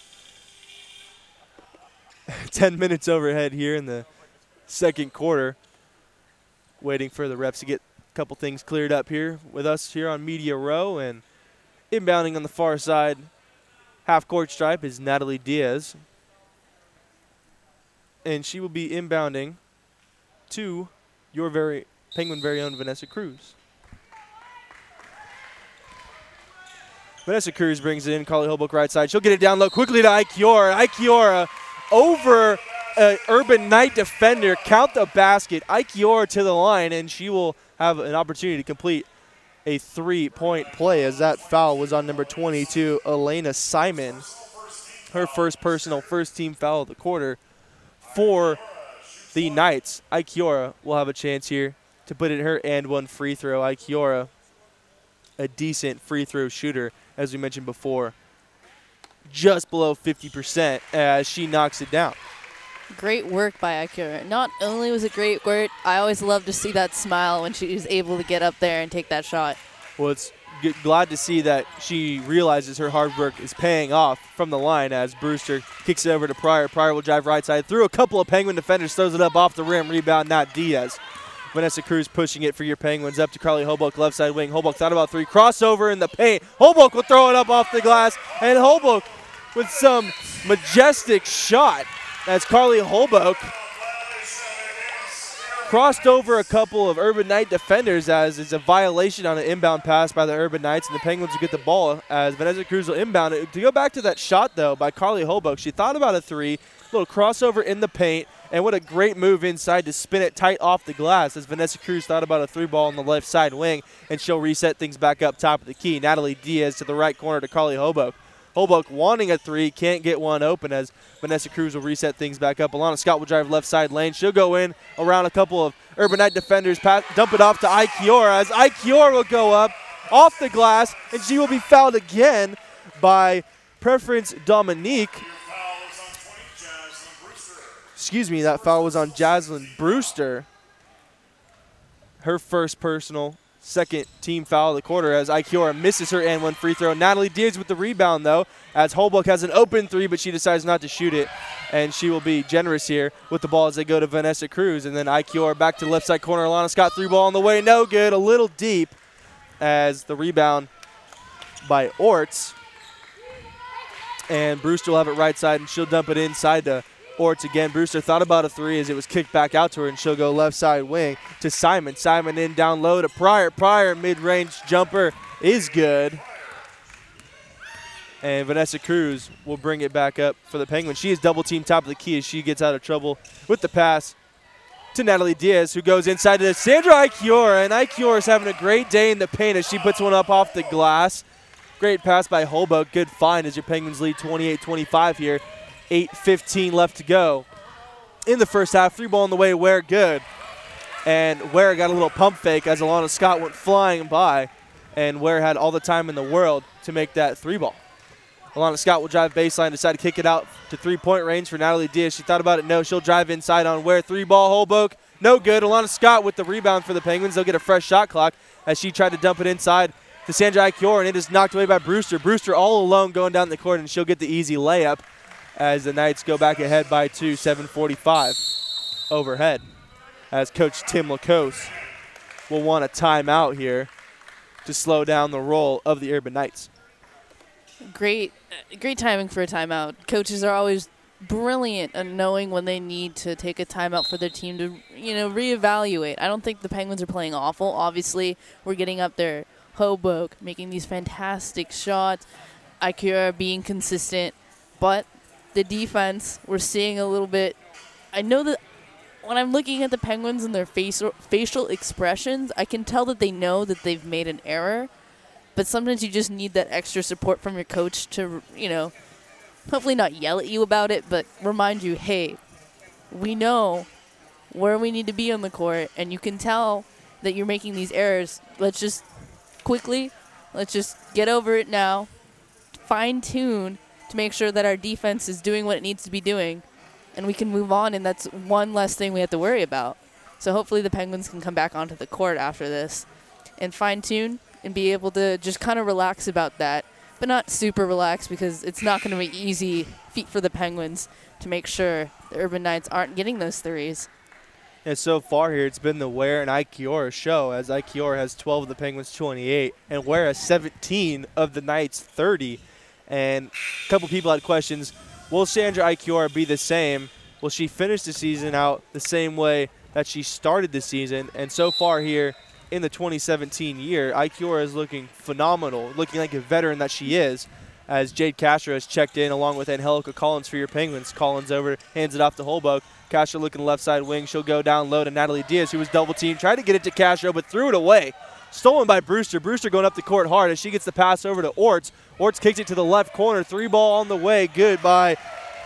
[SPEAKER 2] Ten minutes overhead here in the second quarter. Waiting for the refs to get a couple things cleared up here with us here on Media Row. And inbounding on the far side, half-court stripe, is Natalie Diaz. And she will be inbounding to your very Penguin very own Vanessa Cruz. Vanessa Cruz brings it in. Carly Holbrook right side. She'll get it down low quickly to Ikiora. Ikiora over an Urban Knight defender. Count the basket. Ikiora to the line, and she will have an opportunity to complete a three-point play, as that foul was on number twenty-two, Elena Simon. Her first personal, first team foul of the quarter for the Knights. Ikiora will have a chance here to put in her and one free throw. Ikiora, a decent free throw shooter, as we mentioned before, just below fifty percent as she knocks it down.
[SPEAKER 3] Great work by Ikiora. Not only was it great work, I always love to see that smile when she was able to get up there and take that shot.
[SPEAKER 2] Well, it's g- glad to see that she realizes her hard work is paying off from the line, as Brewster kicks it over to Pryor. Pryor will drive right side through a couple of Penguin defenders, throws it up off the rim, rebound, not Diaz. Vanessa Cruz pushing it for your Penguins up to Carly Holbrook, left side wing. Holbrook thought about three, crossover in the paint. Holbrook will throw it up off the glass, and Holbrook with some majestic shot as Carly Holbrook crossed over a couple of Urban Knight defenders, as it's a violation on an inbound pass by the Urban Knights, and the Penguins will get the ball as Vanessa Cruz will inbound it. To go back to that shot, though, by Carly Holbrook, she thought about a three, little crossover in the paint, and what a great move inside to spin it tight off the glass, as Vanessa Cruz thought about a three ball on the left side wing, and she'll reset things back up top of the key. Natalie Diaz to the right corner to Carly Holbrook. Holbrook wanting a three, can't get one open, as Vanessa Cruz will reset things back up. Alana Scott will drive left side lane. She'll go in around a couple of Urban Knight defenders, pass, dump it off to Ikiora, as Ikiora will go up off the glass, and she will be fouled again by Preference Dominique. Excuse me, that foul was on Jaslyn Brewster. Her first personal, second team foul of the quarter, as Ikiora misses her and one free throw. Natalie Diaz with the rebound, though, as Holbrook has an open three, but she decides not to shoot it, and she will be generous here with the ball as they go to Vanessa Cruz. And then Ikiora back to the left side corner. Alana Scott, three ball on the way, no good, a little deep, as the rebound by Orts. And Brewster will have it right side, and she'll dump it inside to Orts again. Brewster thought about a three as it was kicked back out to her, and she'll go left side wing to Simon. Simon in down low to Pryor. Pryor mid-range jumper is good. And Vanessa Cruz will bring it back up for the Penguins. She is double team top of the key as she gets out of trouble with the pass to Natalie Diaz, who goes inside to Sandra Ikiora. And Ikiora is having a great day in the paint as she puts one up off the glass. Great pass by Holbrook. Good find as your Penguins lead twenty-eight twenty-five here. eight fifteen left to go in the first half. Three ball on the way, Ware good. And Ware got a little pump fake as Alana Scott went flying by, and Ware had all the time in the world to make that three ball. Alana Scott will drive baseline, decide to kick it out to three-point range for Natalie Diaz. She thought about it, no. She'll drive inside on Ware. Three ball, Holbrook, no good. Alana Scott with the rebound for the Penguins. They'll get a fresh shot clock as she tried to dump it inside to Sandra Ikiora, and it is knocked away by Brewster. Brewster all alone going down the court, and she'll get the easy layup as the Knights go back ahead by two, seven forty-five overhead, as Coach Tim Lacoste will want a timeout here to slow down the roll of the Urban Knights.
[SPEAKER 3] Great, great timing for a timeout. Coaches are always brilliant at knowing when they need to take a timeout for their team to, you know, reevaluate. I don't think the Penguins are playing awful. Obviously, we're getting up there. Hoboke making these fantastic shots. Ikura being consistent. But the defense, we're seeing a little bit. I know that when I'm looking at the Penguins and their facial, facial expressions, I can tell that they know that they've made an error. But sometimes you just need that extra support from your coach to, you know, hopefully not yell at you about it, but remind you, hey, we know where we need to be on the court, and you can tell that you're making these errors. Let's just quickly, let's just get over it now, fine-tune to make sure that our defense is doing what it needs to be doing, and we can move on, and that's one less thing we have to worry about. So hopefully the Penguins can come back onto the court after this and fine-tune and be able to just kind of relax about that, but not super relaxed because it's not going to be easy feat for the Penguins to make sure the Urban Knights aren't getting those threes.
[SPEAKER 2] And so far here, it's been the Ware and Ikiora show, as Ikiora has twelve of the Penguins' twenty-eight, and Ware has seventeen of the Knights' thirty. And a couple people had questions, will Sandra Ikiora be the same? Will she finish the season out the same way that she started the season? And so far here in the twenty seventeen year, Ikiora is looking phenomenal, looking like a veteran that she is, as Jade Castro has checked in along with Angelica Collins for your Penguins. Collins over, hands it off to Holbrook. Castro looking left side wing. She'll go down low to Natalie Diaz, who was double teamed. Tried to get it to Castro, but threw it away. Stolen by Brewster. Brewster going up the court hard as she gets the pass over to Orts. Orts kicks it to the left corner. Three ball on the way. Good by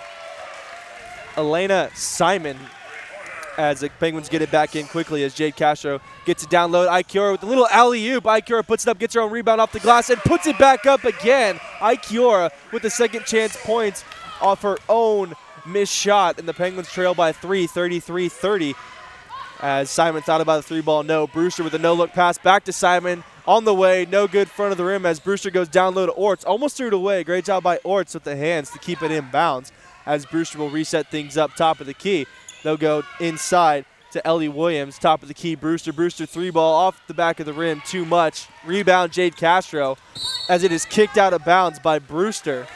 [SPEAKER 2] Elena Simon, as the Penguins get it back in quickly as Jade Castro gets it down low. Ikiora with a little alley-oop. Ikiora puts it up, gets her own rebound off the glass, and puts it back up again. Ikiora with the second chance points off her own missed shot, and the Penguins trail by three, thirty-three thirty. As Simon thought about the three ball, no. Brewster with a no-look pass back to Simon. On the way, no good front of the rim as Brewster goes down low to Orts. Almost threw it away. Great job by Orts with the hands to keep it in bounds as Brewster will reset things up top of the key. They'll go inside to Ellie Williams, top of the key. Brewster, Brewster three ball off the back of the rim, too much. Rebound Jade Castro as it is kicked out of bounds by Brewster.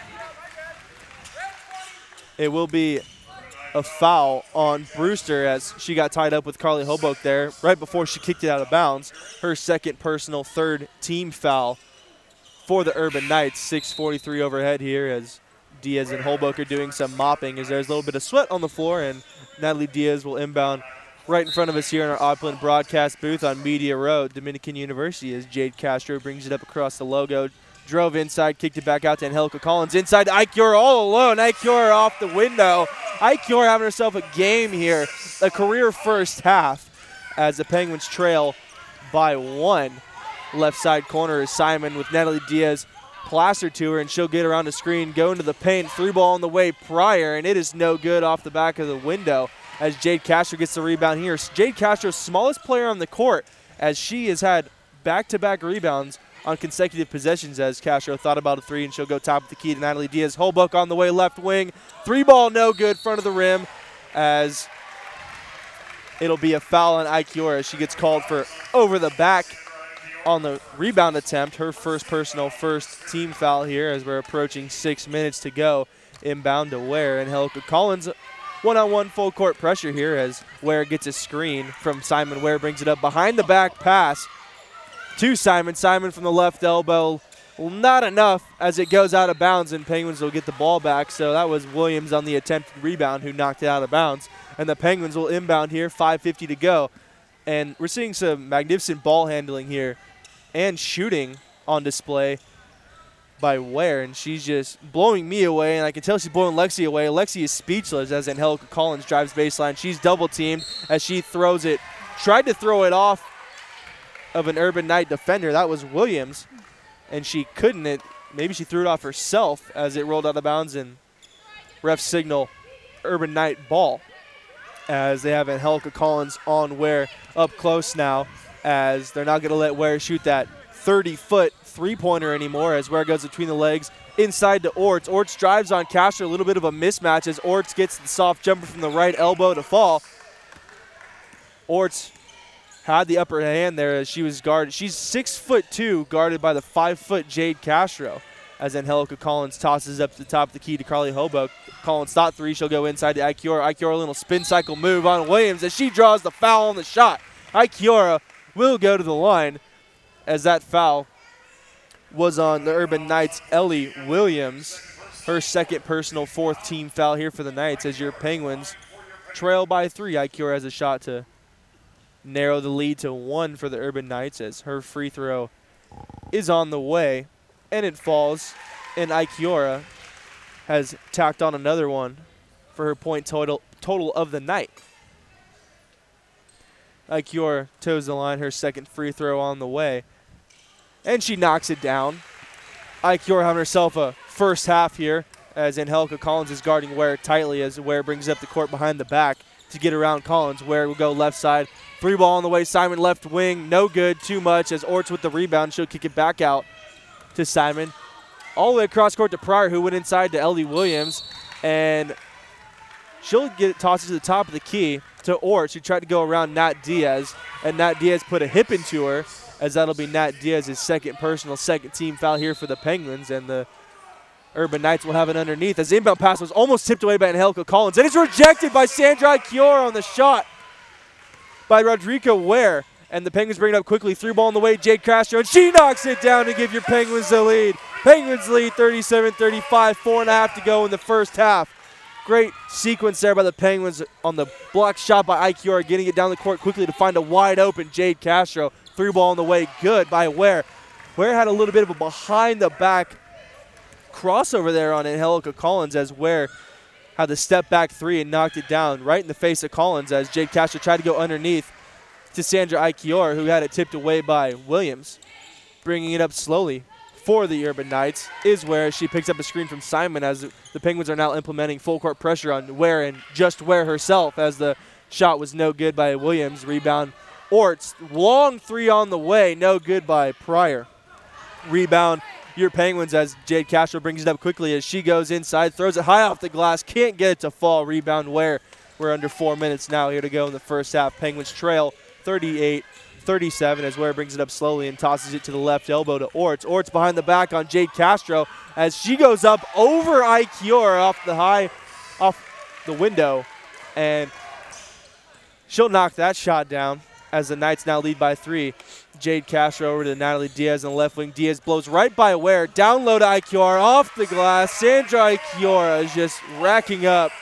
[SPEAKER 2] It will be a foul on Brewster as she got tied up with Carly Hoboke there right before she kicked it out of bounds. Her second personal, third team foul for the Urban Knights. six forty-three overhead here as Diaz and Hoboke are doing some mopping as there's a little bit of sweat on the floor, and Natalie Diaz will inbound right in front of us here in our Opland broadcast booth on Media Road, Dominican University, as Jade Castro brings it up across the logo. Drove inside, kicked it back out to Angelica Collins. Inside to Ikiora all alone. Ikiora off the window. Ikiora having herself a game here. A career first half as the Penguins trail by one. Left side corner is Simon with Natalie Diaz plastered to her, and she'll get around the screen, go into the paint. Three ball on the way prior, and it is no good off the back of the window as Jade Castro gets the rebound here. Jade Castro, smallest player on the court, as she has had back-to-back rebounds on consecutive possessions as Castro thought about a three, and she'll go top of the key to Natalie Diaz. Holbrook on the way left wing. Three ball no good, front of the rim, as it'll be a foul on Ikiora. She gets called for over the back on the rebound attempt. Her first personal, first team foul here as we're approaching six minutes to go. Inbound to Ware, and Angelica Collins one-on-one full court pressure here as Ware gets a screen from Simon. Ware brings it up behind the back pass to Simon. Simon from the left elbow. Well, not enough as it goes out of bounds, and Penguins will get the ball back. So that was Williams on the attempted rebound who knocked it out of bounds. And the Penguins will inbound here, five fifty to go. And we're seeing some magnificent ball handling here and shooting on display by Ware, and she's just blowing me away, and I can tell she's blowing Lexi away. Lexi is speechless as Angelica Collins drives baseline. She's double-teamed as she throws it. Tried to throw it off of an Urban Knight defender. That was Williams, and she couldn't. It, maybe she threw it off herself as it rolled out of bounds, and ref signal Urban Knight ball as they have Angelica Collins on Ware up close now, as they're not going to let Ware shoot that thirty-foot three-pointer anymore as Ware goes between the legs inside to Orts. Orts drives on Castro, a little bit of a mismatch as Orts gets the soft jumper from the right elbow to fall. Orts had the upper hand there as she was guarded. She's six foot two, guarded by the five foot Jade Castro as Angelica Collins tosses up to the top of the key to Carly Hobock. Collins thought three. She'll go inside to Ikiora. Ikiora, a little spin cycle move on Williams as she draws the foul on the shot. Ikiora will go to the line as that foul was on the Urban Knights' Ellie Williams. Her second personal, fourth team foul here for the Knights as your Penguins trail by three. Ikiora has a shot to narrow the lead to one for the Urban Knights as her free throw is on the way, and it falls, and Ikiora has tacked on another one for her point total total of the night. Ikiora toes the line, her second free throw on the way, and she knocks it down. Ikiora having herself a first half here as Angelica Collins is guarding Ware tightly as Ware brings up the court behind the back to get around Collins. Ware will go left side. Three ball on the way. Simon left wing. No good. Too much as Orts with the rebound. She'll kick it back out to Simon. All the way across court to Pryor, who went inside to Ellie Williams. And she'll get it tossed to the top of the key to Orts, who tried to go around Nat Diaz. And Nat Diaz put a hip into her, as that'll be Nat Diaz's second personal, second team foul here for the Penguins. And the Urban Knights will have it underneath as the inbound pass was almost tipped away by Angelica Collins. And it's rejected by Sandra Ikiora on the shot by Rodrigo Ware. And the Penguins bring it up quickly. Three ball on the way, Jade Castro, and she knocks it down to give your Penguins the lead. Penguins lead thirty-seven thirty-five, four and a half to go in the first half. Great sequence there by the Penguins on the block shot by Ikiora, getting it down the court quickly to find a wide open Jade Castro. Three ball on the way, good by Ware. Ware had a little bit of a behind the back crossover there on Angelica Collins as Ware had the step back three and knocked it down right in the face of Collins as Jade Castro tried to go underneath to Sandra Ikiora, who had it tipped away by Williams. Bringing it up slowly for the Urban Knights is Ware. She picks up a screen from Simon as the Penguins are now implementing full court pressure on Ware and just Ware herself as the shot was no good by Williams. Rebound Orts. Long three on the way, no good by Pryor. Rebound your Penguins as Jade Castro brings it up quickly as she goes inside, throws it high off the glass, can't get it to fall. Rebound Ware. We're under four minutes now here to go in the first half. Penguins trail thirty-eight thirty-seven as Ware brings it up slowly and tosses it to the left elbow to Orts. Orts behind the back on Jade Castro as she goes up over Ikiora off the high, off the window, and she'll knock that shot down as the Knights now lead by three. Jade Castro over to Natalie Diaz on the left wing. Diaz blows right by Ware. Down low to Ikiora, off the glass. Sandra Ikiora is just racking up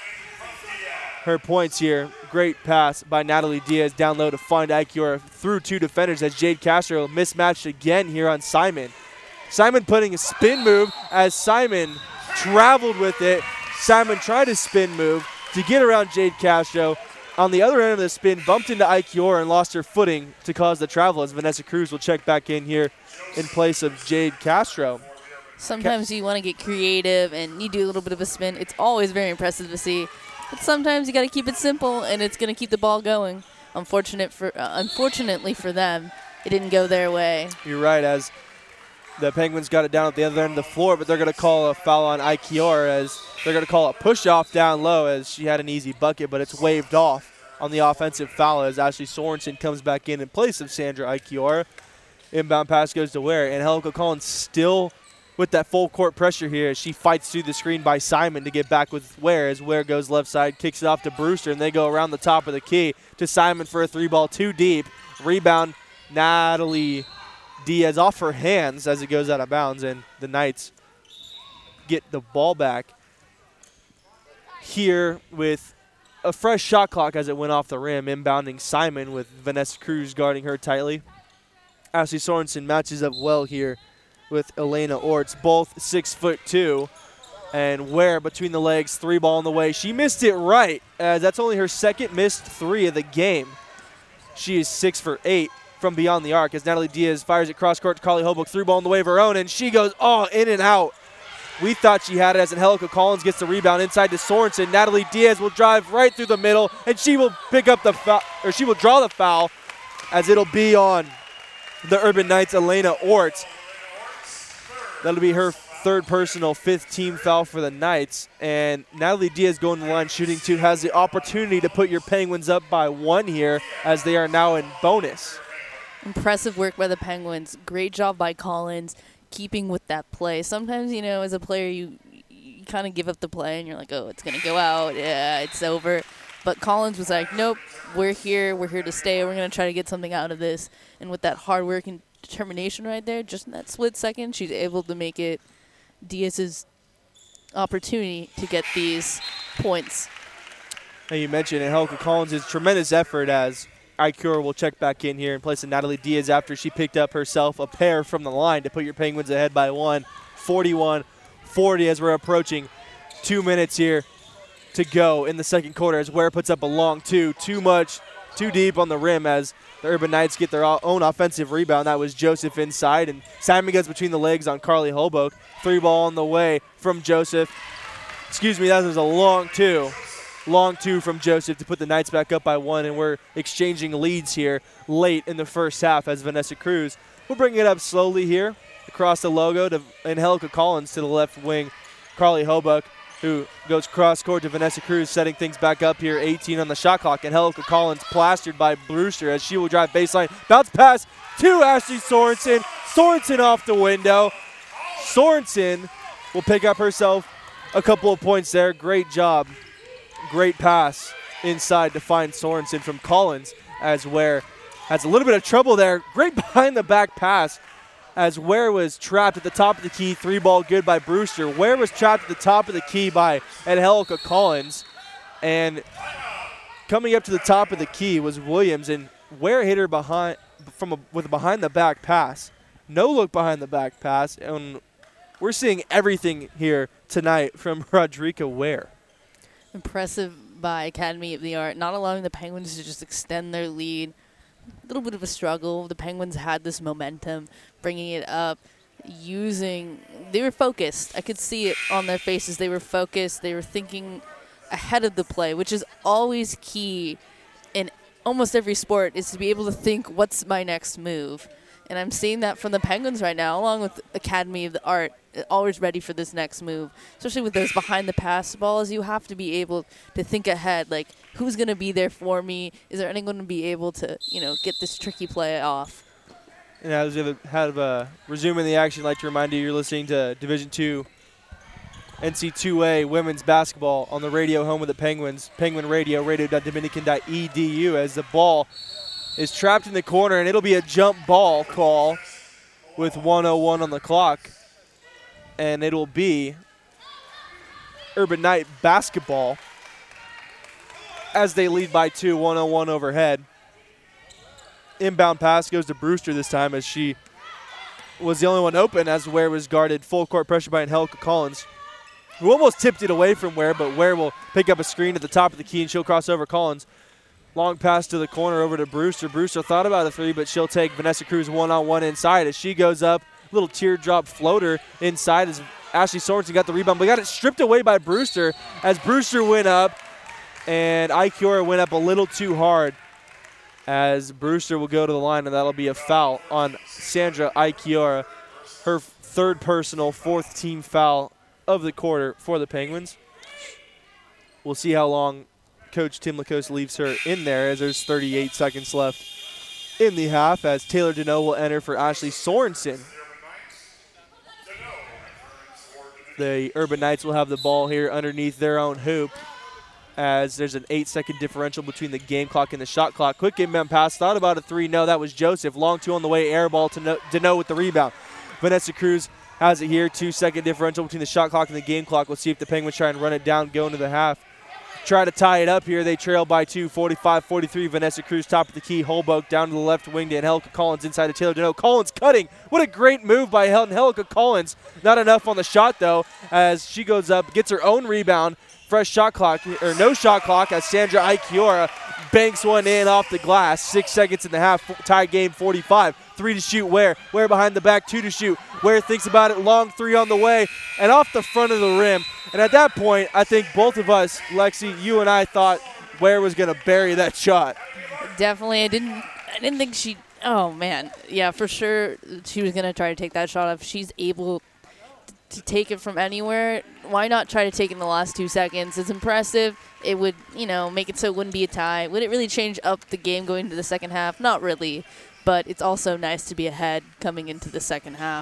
[SPEAKER 2] her points here. Great pass by Natalie Diaz down low to find Ikiora through two defenders as Jade Castro mismatched again here on Simon. Simon putting a spin move as Simon traveled with it. Simon tried a spin move to get around Jade Castro. On the other end of the spin, bumped into Ikiora and lost her footing to cause the travel as Vanessa Cruz will check back in here in place of Jade Castro.
[SPEAKER 3] Sometimes you want to get creative and you do a little bit of a spin. It's always very impressive to see. But sometimes you got to keep it simple and it's going to keep the ball going. Unfortunate for, uh, unfortunately for them, it didn't go their way.
[SPEAKER 2] You're right, as the Penguins got it down at the other end of the floor, but they're going to call a foul on Ikiora as they're going to call a push-off down low as she had an easy bucket, but it's waved off on the offensive foul as Ashley Sorensen comes back in in place of Sandra Ikiora. Inbound pass goes to Ware, and Angelica Collins still with that full court pressure here as she fights through the screen by Simon to get back with Ware as Ware goes left side, kicks it off to Brewster, and they go around the top of the key to Simon for a three ball, too deep. Rebound, Natalie Diaz off her hands as it goes out of bounds, and the Knights get the ball back here with a fresh shot clock as it went off the rim, inbounding Simon with Vanessa Cruz guarding her tightly. Ashley Sorensen matches up well here with Elena Orts, both six foot two. And Ware between the legs, three ball on the way. She missed it right, as that's only her second missed three of the game. She is six for eight from beyond the arc as Natalie Diaz fires it cross court to Carly Hobock, three ball on the way of her own, and she goes oh in and out. We thought she had it as Angelica Collins gets the rebound inside to Sorensen. Natalie Diaz will drive right through the middle, and she will pick up the foul, or she will draw the foul, as it'll be on the Urban Knights' Elena Orts. That'll be her third personal, fifth team foul for the Knights. And Natalie Diaz going to the line shooting two has the opportunity to put your Penguins up by one here as they are now in bonus.
[SPEAKER 3] Impressive work by the Penguins. Great job by Collins. keeping with that play. Sometimes, you know, as a player, you, you kind of give up the play and you're like, oh, it's going to go out. Yeah, it's over. But Collins was like, nope, we're here. We're here to stay. We're going to try to get something out of this. And with that hard work and determination right there, just in that split second, she's able to make it Diaz's opportunity to get these points.
[SPEAKER 2] Now you mentioned Angelica Collins' tremendous effort as Icura will check back in here and place in Natalie Diaz after she picked up herself a pair from the line to put your Penguins ahead by one, forty-one forty as we're approaching two minutes here to go in the second quarter as Ware puts up a long two. Too much, too deep on the rim as the Urban Knights get their own offensive rebound. That was Joseph inside, and Simon gets between the legs on Carly Holbrook. Three ball on the way from Joseph. Excuse me, that was a long two. Long two from Joseph to put the Knights back up by one, and we're exchanging leads here late in the first half as Vanessa Cruz will bring it up slowly here across the logo to Angelica Collins to the left wing. Carly Holbrook, who goes cross-court to Vanessa Cruz, setting things back up here, eighteen on the shot clock. Angelica Collins plastered by Brewster as she will drive baseline. Bounce pass to Ashley Sorensen. Sorensen off the window. Sorensen will pick up herself a couple of points there. Great job. Great pass inside to find Sorensen from Collins as Ware has a little bit of trouble there. Great behind-the-back pass as Ware was trapped at the top of the key. Three ball good by Brewster. Ware was trapped at the top of the key by Angelica Collins. And coming up to the top of the key was Williams, and Ware hit her behind from a, with a behind-the-back pass. No look behind-the-back pass, and we're seeing everything here tonight from Rodrika Ware.
[SPEAKER 3] Impressive by Academy of the Art, not allowing the Penguins to just extend their lead. A little bit of a struggle. The Penguins had this momentum, bringing it up, using, they were focused. I could see it on their faces. They were focused. They were thinking ahead of the play, which is always key in almost every sport, is to be able to think, what's my next move? And I'm seeing that from the Penguins right now, along with Academy of the Art, always ready for this next move. Especially with those behind-the-pass balls, you have to be able to think ahead, like, who's going to be there for me? Is there anyone to be able to, you know, get this tricky play off?
[SPEAKER 2] And as we have uh, resuming the action, I'd like to remind you you're listening to Division two N C two A women's basketball on the radio home of the Penguins, Penguin Radio, radio dot dominican dot e d u, as the ball is trapped in the corner, and it'll be a jump ball call with one oh one on the clock. And it'll be Urban Knight basketball as they lead by two, one oh one overhead. Inbound pass goes to Brewster this time as she was the only one open as Ware was guarded. Full court pressure by Angelica Collins, who almost tipped it away from Ware, but Ware will pick up a screen at the top of the key and she'll cross over Collins. Long pass to the corner over to Brewster. Brewster thought about a three, but she'll take Vanessa Cruz one-on-one inside as she goes up. Little teardrop floater inside as Ashley Sorensen got the rebound, but got it stripped away by Brewster as Brewster went up, and Icura went up a little too hard as Brewster will go to the line, and that'll be a foul on Sandra Icura, her third personal, fourth team foul of the quarter for the Penguins. We'll see how long Coach Tim Lacoste leaves her in there as there's thirty-eight seconds left in the half as Taylor Deneau will enter for Ashley Sorensen. The Urban Knights will have the ball here underneath their own hoop as there's an eight-second differential between the game clock and the shot clock. Quick inbound pass. Thought about a three. No, that was Joseph. Long two on the way. Air ball to Deneau with the rebound. Vanessa Cruz has it here. Two-second differential between the shot clock and the game clock. We'll see if the Penguins try and run it down, go into the half. Try to tie it up here. They trail by two, forty-five forty-three. Vanessa Cruz top of the key. Holbrook down to the left wing to Angelica Collins inside to Taylor Deneau. Collins cutting. What a great move by Angelica Collins. Not enough on the shot, though, as she goes up, gets her own rebound. Fresh shot clock, or no shot clock, as Sandra Icura banks one in off the glass. Six seconds in the half, tie game forty-five. Three to shoot, Ware. Ware behind the back, two to shoot. Ware thinks about it, long three on the way, and off the front of the rim. And at that point, I think both of us, Lexi, you and I thought Ware was going to bury that shot.
[SPEAKER 3] Definitely. I didn't I didn't think she, oh, man. Yeah, for sure she was going to try to take that shot. If she's able to take it from anywhere, why not try to take it in the last two seconds? It's impressive. It would, you know, make it so it wouldn't be a tie. Would it really change up the game going into the second half? Not really, but it's also nice to be ahead coming into the second half.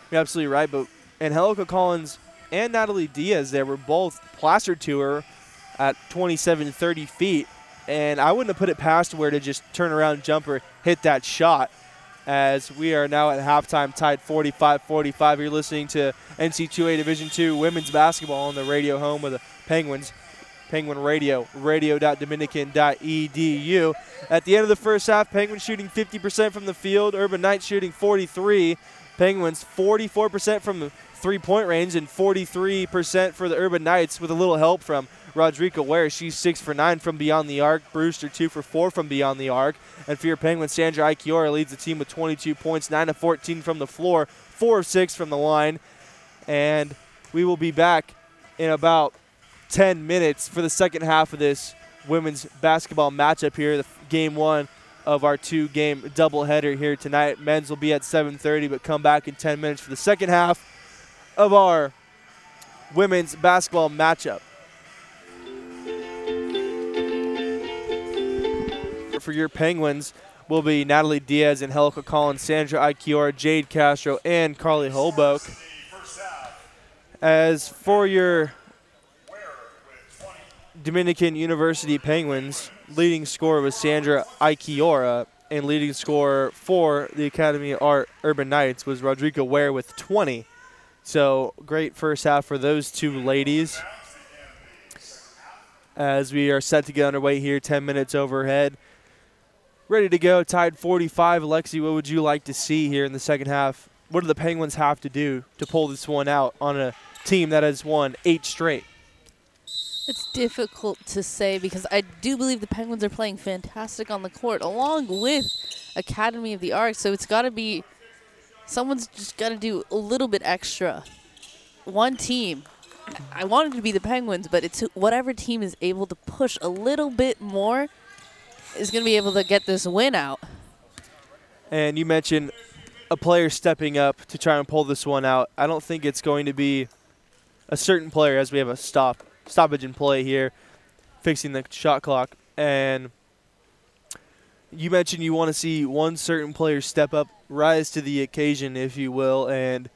[SPEAKER 2] You're absolutely right. But Angelica Collins and Natalie Diaz there were both plastered to her at twenty-seven, thirty feet. And I wouldn't have put it past her to just turn around, jumper, hit that shot. As we are now at halftime tied forty-five forty-five. You're listening to N C double A Division two women's basketball on the radio home of the Penguins. Penguin Radio, radio dot dominican dot e d u. At the end of the first half, Penguins shooting fifty percent from the field, Urban Knights shooting forty-three. Penguins forty-four percent from the three-point range and forty-three percent for the Urban Knights with a little help from Rodrika Ware. She's six for nine from beyond the arc. Brewster two for four from beyond the arc. And for your Penguins, Sandra Ikiora leads the team with twenty-two points, nine of fourteen from the floor, four of six from the line. And we will be back in about ten minutes for the second half of this women's basketball matchup here, the game one of our two-game doubleheader here tonight. Men's will be at seven thirty, but come back in ten minutes for the second half of our women's basketball matchup. For your Penguins will be Natalie Diaz, Angelica Collins, Sandra Ikiora, Jade Castro, and Carly Holbrook. As for your Dominican University Penguins, leading scorer was Sandra Ikiora, and leading scorer for the Academy of Art Urban Knights was Rodrika Ware with twenty. So great first half for those two ladies. As we are set to get underway here, ten minutes overhead. Ready to go, tied forty-five. Alexi, what would you like to see here in the second half? What do the Penguins have to do to pull this one out on a team that has won eight straight?
[SPEAKER 3] It's difficult to say because I do believe the Penguins are playing fantastic on the court along with Academy of the Arc. So it's got to be, someone's just got to do a little bit extra. One team, I want it to be the Penguins, but it's whatever team is able to push a little bit more is going to be able to get this win out.
[SPEAKER 2] And you mentioned a player stepping up to try and pull this one out. I don't think it's going to be a certain player, as we have a stop stoppage in play here, fixing the shot clock. And you mentioned you want to see one certain player step up, rise to the occasion, if you will, and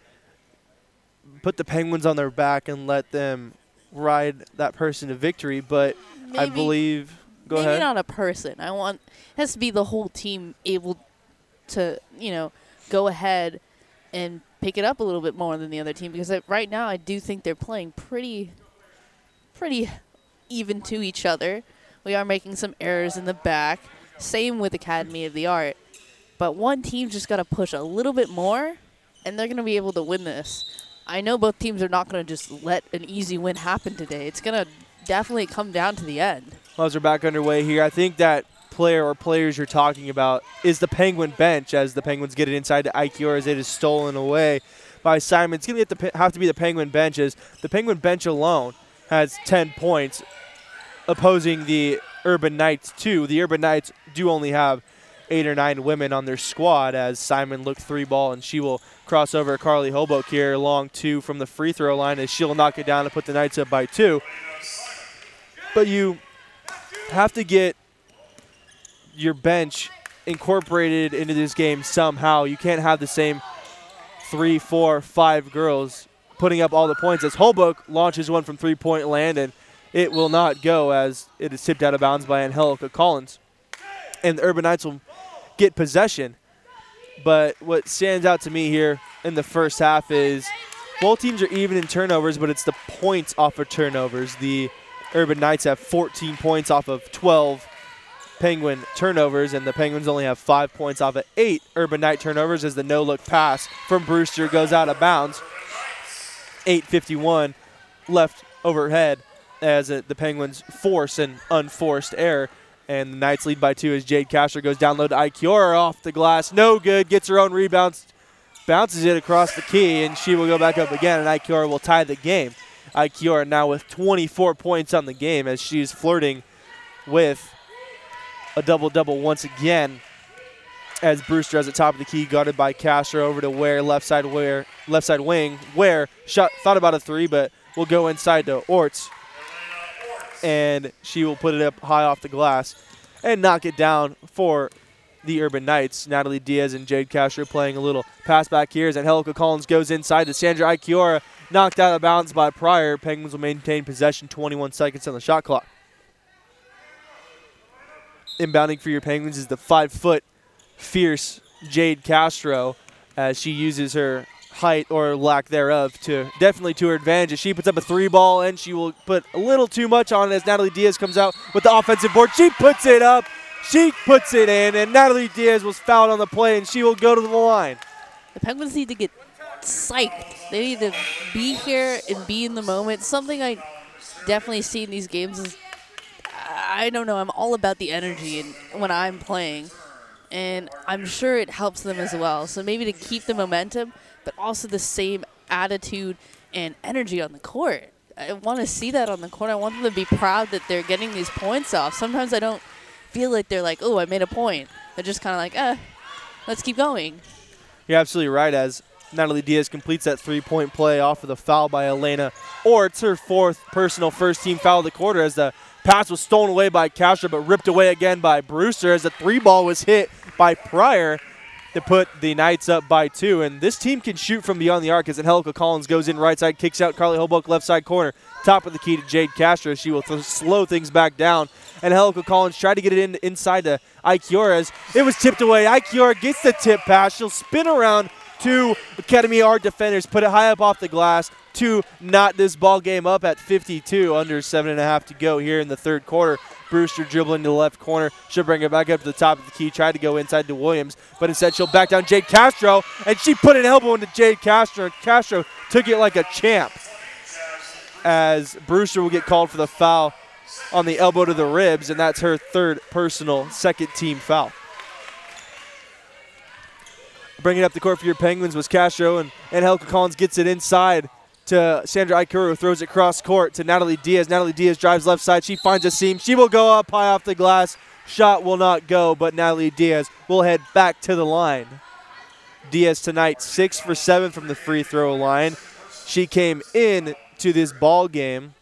[SPEAKER 2] put the Penguins on their back and let them ride that person to victory. But
[SPEAKER 3] maybe,
[SPEAKER 2] I believe, go
[SPEAKER 3] maybe
[SPEAKER 2] ahead.
[SPEAKER 3] Maybe not a person. I want, it has to be the whole team able to, you know, go ahead and pick it up a little bit more than the other team, because right now I do think they're playing pretty pretty even to each other. We are making some errors in the back. Same with Academy of the Art. But one team's just got to push a little bit more, and they're going to be able to win this. I know both teams are not going to just let an easy win happen today. It's going to definitely come down to the end.
[SPEAKER 2] Well, as we're back underway here, I think that player or players you're talking about is the Penguin bench, as the Penguins get it inside to Ikiora as it is stolen away by Simon. It's going to have to be the Penguin bench, as the Penguin bench alone has ten points, opposing the Urban Knights two. The Urban Knights do only have eight or nine women on their squad, as Simon looked three ball, and she will cross over Carly Holbrook here, long two from the free throw line, as she'll knock it down and put the Knights up by two. But you have to get your bench incorporated into this game somehow. You can't have the same three, four, five girls putting up all the points, as Holbrook launches one from three-point land, and it will not go, as it is tipped out of bounds by Angelica Collins. And the Urban Knights will get possession. But what stands out to me here in the first half is both teams are even in turnovers, but it's the points off of turnovers. The Urban Knights have fourteen points off of twelve Penguin turnovers, and the Penguins only have five points off of eight Urban Knight turnovers, as the no-look pass from Brewster goes out of bounds. eight fifty-one left overhead, as uh, the Penguins force an unforced error, and the Knights lead by two as Jade Castro goes down low to Ikiora off the glass. No good, gets her own rebound, bounces it across the key, and she will go back up again, and Ikiora will tie the game. Ikiora now with twenty-four points on the game, as she's flirting with a double-double once again, as Brewster has the top of the key, guarded by Castro, over to Ware, left side Ware, left side wing. Ware shot, thought about a three, but will go inside to Orts, and she will put it up high off the glass and knock it down for the Urban Knights. Natalie Diaz and Jade Castro playing a little pass back here as Angelica Collins goes inside to Sandra Ikiora, knocked out of bounds by Pryor. Penguins will maintain possession, twenty-one seconds on the shot clock. Inbounding for your Penguins is the five-foot fierce Jade Castro as she uses her height or lack thereof to definitely to her advantage. As she puts up a three ball and she will put a little too much on it as Natalie Diaz comes out with the offensive board. She puts it up. She puts it in, and Natalie Diaz was fouled on the play, and she will go to the line.
[SPEAKER 3] The Penguins need to get psyched. They need to be here and be in the moment. Something I definitely see in these games is, I don't know, I'm all about the energy and when I'm playing, and I'm sure it helps them as well. So maybe to keep the momentum, but also the same attitude and energy on the court. I want to see that on the court. I want them to be proud that they're getting these points off. Sometimes I don't feel like they're like, oh, I made a point. They're just kind of like, eh, let's keep going.
[SPEAKER 2] You're absolutely right, as Natalie Diaz completes that three-point play off of the foul by Elena Orr. It's her fourth personal first-team foul of the quarter as the pass was stolen away by Castro but ripped away again by Brewster as the three ball was hit by Pryor to put the Knights up by two. And this team can shoot from beyond the arc as Angelica Collins goes in right side, kicks out Carly Holbrook left side corner. Top of the key to Jade Castro. She will th- slow things back down. And Angelica Collins tried to get it in inside to Ikiora as it was tipped away. Ikiora gets the tip pass. She'll spin around two Academy Art defenders, put it high up off the glass to knot this ball game up at fifty-two, under seven and a half to go here in the third quarter. Brewster dribbling to the left corner. She'll bring it back up to the top of the key, tried to go inside to Williams, but instead she'll back down Jade Castro, and she put an elbow into Jade Castro. Castro took it like a champ as Brewster will get called for the foul on the elbow to the ribs, and that's her third personal second team foul. Bringing up the court for your Penguins was Castro, and Angelica Collins gets it inside to Sandra Ikiora, who throws it cross court to Natalie Diaz. Natalie Diaz drives left side. She finds a seam. She will go up high off the glass. Shot will not go, but Natalie Diaz will head back to the line. Diaz tonight six for seven from the free throw line. She came in to this ball game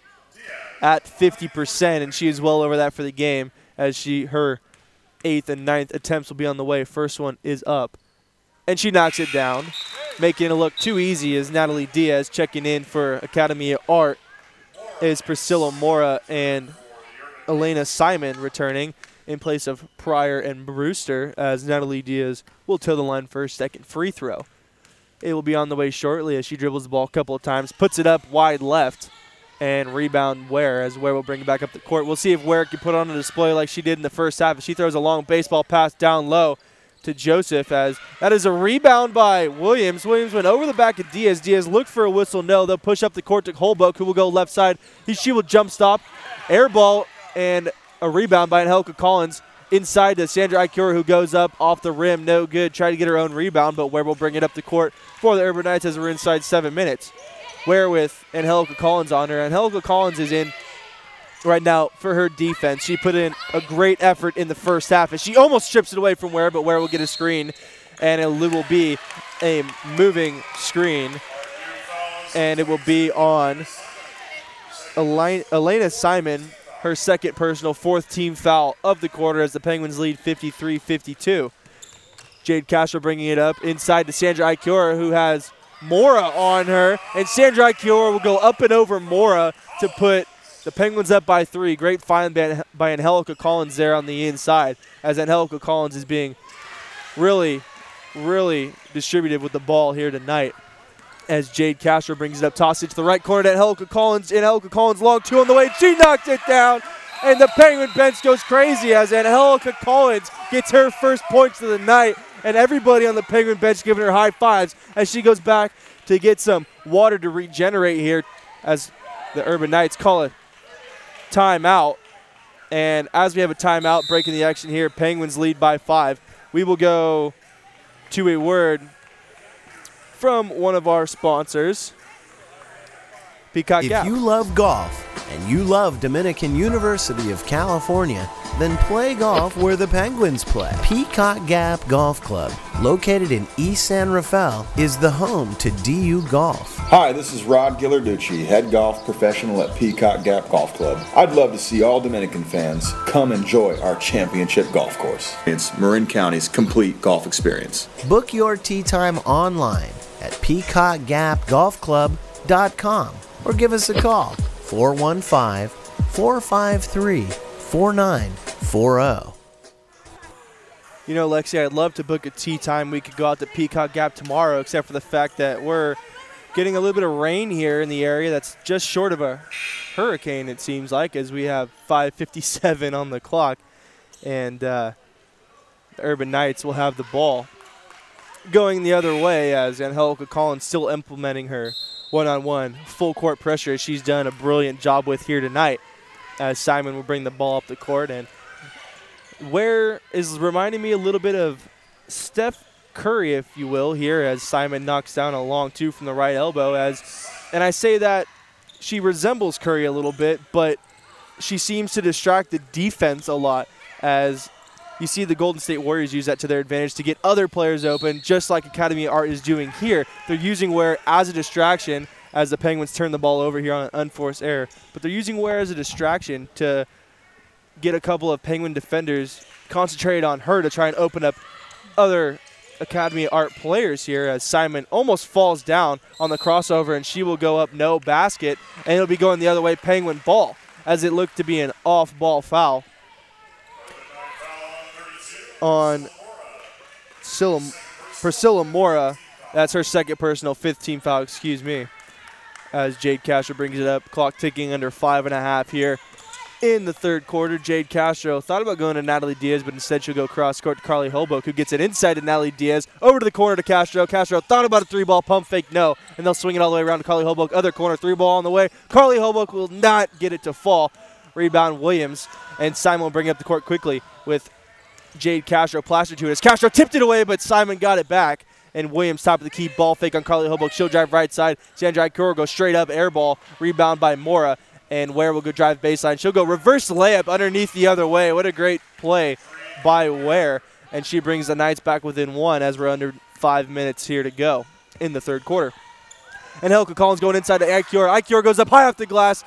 [SPEAKER 2] at fifty percent, and she is well over that for the game as she her eighth and ninth attempts will be on the way. First one is up, and she knocks it down, making it look too easy as Natalie Diaz checking in for Academy of Art is Priscilla Mora and Elena Simon returning in place of Pryor and Brewster as Natalie Diaz will toe the line for her second free throw. It will be on the way shortly as she dribbles the ball a couple of times, puts it up wide left, and rebound Ware as Ware will bring it back up the court. We'll see if Ware can put on a display like she did in the first half. She throws a long baseball pass down low to Joseph as that is a rebound by Williams. Williams went over the back of Diaz. Diaz looked for a whistle. No, they'll push up the court to Holbrook, who will go left side. He, she will jump stop. Air ball and a rebound by Angelica Collins inside to Sandra Ikiora, who goes up off the rim. No good. Try to get her own rebound, but Ware will bring it up the court for the Urban Knights as we're inside seven minutes. Ware with Angelica Collins on her. Angelica Collins is in right now for her defense. She put in a great effort in the first half as she almost strips it away from Ware, but Ware will get a screen, and it will be a moving screen, and it will be on Elena Simon, her second personal, fourth team foul of the quarter as the Penguins lead fifty-three fifty-two. Jade Castro bringing it up inside to Sandra Ikiora, who has Mora on her, and Sandra Ikiora will go up and over Mora to put the Penguins up by three. Great find by, by Angelica Collins there on the inside as Angelica Collins is being really, really distributed with the ball here tonight as Jade Castro brings it up, tosses it to the right corner to Angelica Collins. Angelica Collins long two on the way. She knocked it down, and the Penguin bench goes crazy as Angelica Collins gets her first points of the night, and everybody on the Penguin bench giving her high fives as she goes back to get some water to regenerate here as the Urban Knights call it timeout. And as we have a timeout breaking the action here, Penguins lead by five. We will go to a word from one of our sponsors, Peacock
[SPEAKER 6] If
[SPEAKER 2] Gap.
[SPEAKER 6] you love golf, and you love Dominican University of California, then play golf where the Penguins play. Peacock Gap Golf Club, located in East San Rafael, is the home to D U Golf.
[SPEAKER 7] Hi, this is Rod Gillarducci, head golf professional at Peacock Gap Golf Club. I'd love to see all Dominican fans come enjoy our championship golf course. It's Marin County's complete golf experience.
[SPEAKER 6] Book your tee time online at peacock gap golf club dot com or give us a call, four one five, four five three, four nine four zero.
[SPEAKER 2] You know, Lexi, I'd love to book a tee time. We could go out to Peacock Gap tomorrow, except for the fact that we're getting a little bit of rain here in the area. That's just short of a hurricane, it seems like, as we have five fifty-seven on the clock. And uh, the Urban Knights will have the ball going the other way, as Angelica Collins still implementing her one-on-one full court pressure, as she's done a brilliant job with here tonight, as Simon will bring the ball up the court. And where is reminding me a little bit of Steph Curry, if you will, here, as Simon knocks down a long two from the right elbow. As, and I say that she resembles Curry a little bit, but she seems to distract the defense a lot, as you see the Golden State Warriors use that to their advantage to get other players open, just like Academy Art is doing here. They're using Ware as a distraction as the Penguins turn the ball over here on an unforced error. But they're using Ware as a distraction to get a couple of Penguin defenders concentrated on her to try and open up other Academy Art players here, as Simon almost falls down on the crossover, and she will go up no basket, and it'll be going the other way, Penguin ball, as it looked to be an off-ball foul on Priscilla, Priscilla Mora. That's her second personal, fifth team foul, excuse me, as Jade Castro brings it up. Clock ticking under five and a half here in the third quarter. Jade Castro thought about going to Natalie Diaz, but instead she'll go cross-court to Carly Holbrook, who gets it inside to Natalie Diaz, over to the corner to Castro. Castro thought about a three-ball pump fake, no, and they'll swing it all the way around to Carly Holbrook. Other corner, three-ball on the way. Carly Holbrook will not get it to fall. Rebound Williams, and Simon will bring it up the court quickly with Jade Castro plastered to it. As Castro tipped it away, but Simon got it back. And Williams, top of the key, ball fake on Carly Holbrook. She'll drive right side. Sandra Kuro goes straight up, air ball, rebound by Mora. And Ware will go drive baseline. She'll go reverse layup underneath the other way. What a great play by Ware. And she brings the Knights back within one as we're under five minutes here to go in the third quarter. And Angelica Collins going inside to Ikior. Ikior goes up high off the glass.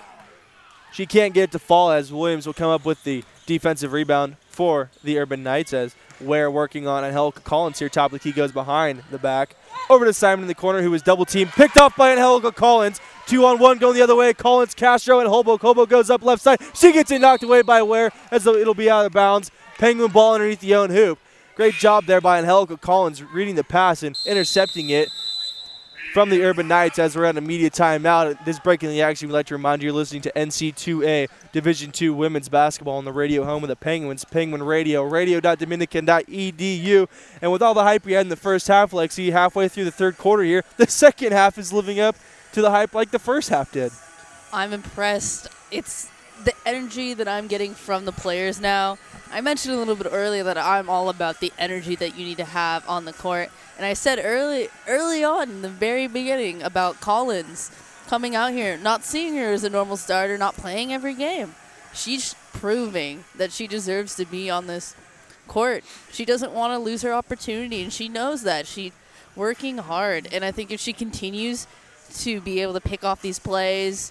[SPEAKER 2] She can't get it to fall, as Williams will come up with the defensive rebound for the Urban Knights, as Ware working on Angelica Collins here. Top of the key goes behind the back. Over to Simon in the corner, who is double teamed. Picked off by Angelica Collins. Two on one going the other way. Collins, Castro, and Holbrook. Holbrook goes up left side. She gets it knocked away by Ware, as though it'll be out of bounds. Penguin ball underneath the own hoop. Great job there by Angelica Collins reading the pass and intercepting it from the Urban Knights as we're at a media timeout. This breaking the action, we'd like to remind you you're listening to N C two A Division two Women's Basketball on the radio home of the Penguins, Penguin Radio, radio dot dominican dot e d u. And with all the hype we had in the first half, Lexi, halfway through the third quarter here, the second half is living up to the hype like the first half did.
[SPEAKER 3] I'm impressed. It's the energy that I'm getting from the players now. I mentioned a little bit earlier that I'm all about the energy that you need to have on the court. And I said early early on in the very beginning about Collins coming out here, not seeing her as a normal starter, not playing every game. She's proving that she deserves to be on this court. She doesn't want to lose her opportunity, and she knows that. She's working hard. And I think if she continues to be able to pick off these plays,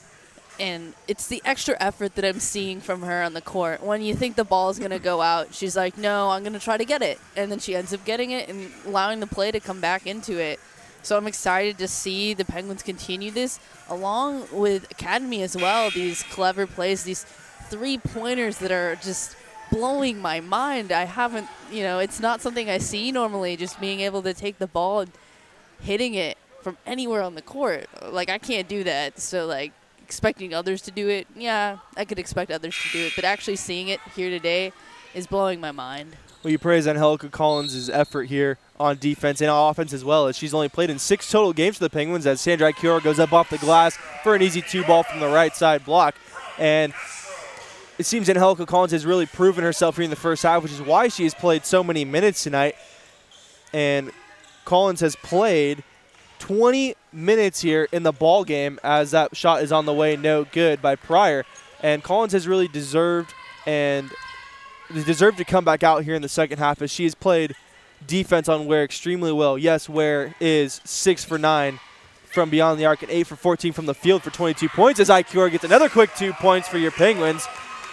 [SPEAKER 3] and it's the extra effort that I'm seeing from her on the court. When you think the ball is going to go out, she's like, no, I'm going to try to get it. And then she ends up getting it and allowing the play to come back into it. So I'm excited to see the Penguins continue this, along with Academy as well. These clever plays, these three-pointers that are just blowing my mind. I haven't, you know, it's not something I see normally, just being able to take the ball and hitting it from anywhere on the court. Like, I can't do that. So, like, expecting others to do it, yeah, I could expect others to do it, but actually seeing it here today is blowing my mind.
[SPEAKER 2] Well, you praise Angelica Collins' effort here on defense and on offense as well, as she's only played in six total games for the Penguins, as Sandra Ikiora goes up off the glass for an easy two-ball from the right side block. And it seems Angelica Collins has really proven herself here in the first half, which is why she has played so many minutes tonight. And Collins has played twenty minutes here in the ball game as that shot is on the way, no good by Pryor. And Collins has really deserved and deserved to come back out here in the second half as she has played defense on Ware extremely well. Yes, Ware is six for nine from beyond the arc and eight for fourteen from the field for twenty-two points as Ikiura gets another quick two points for your Penguins.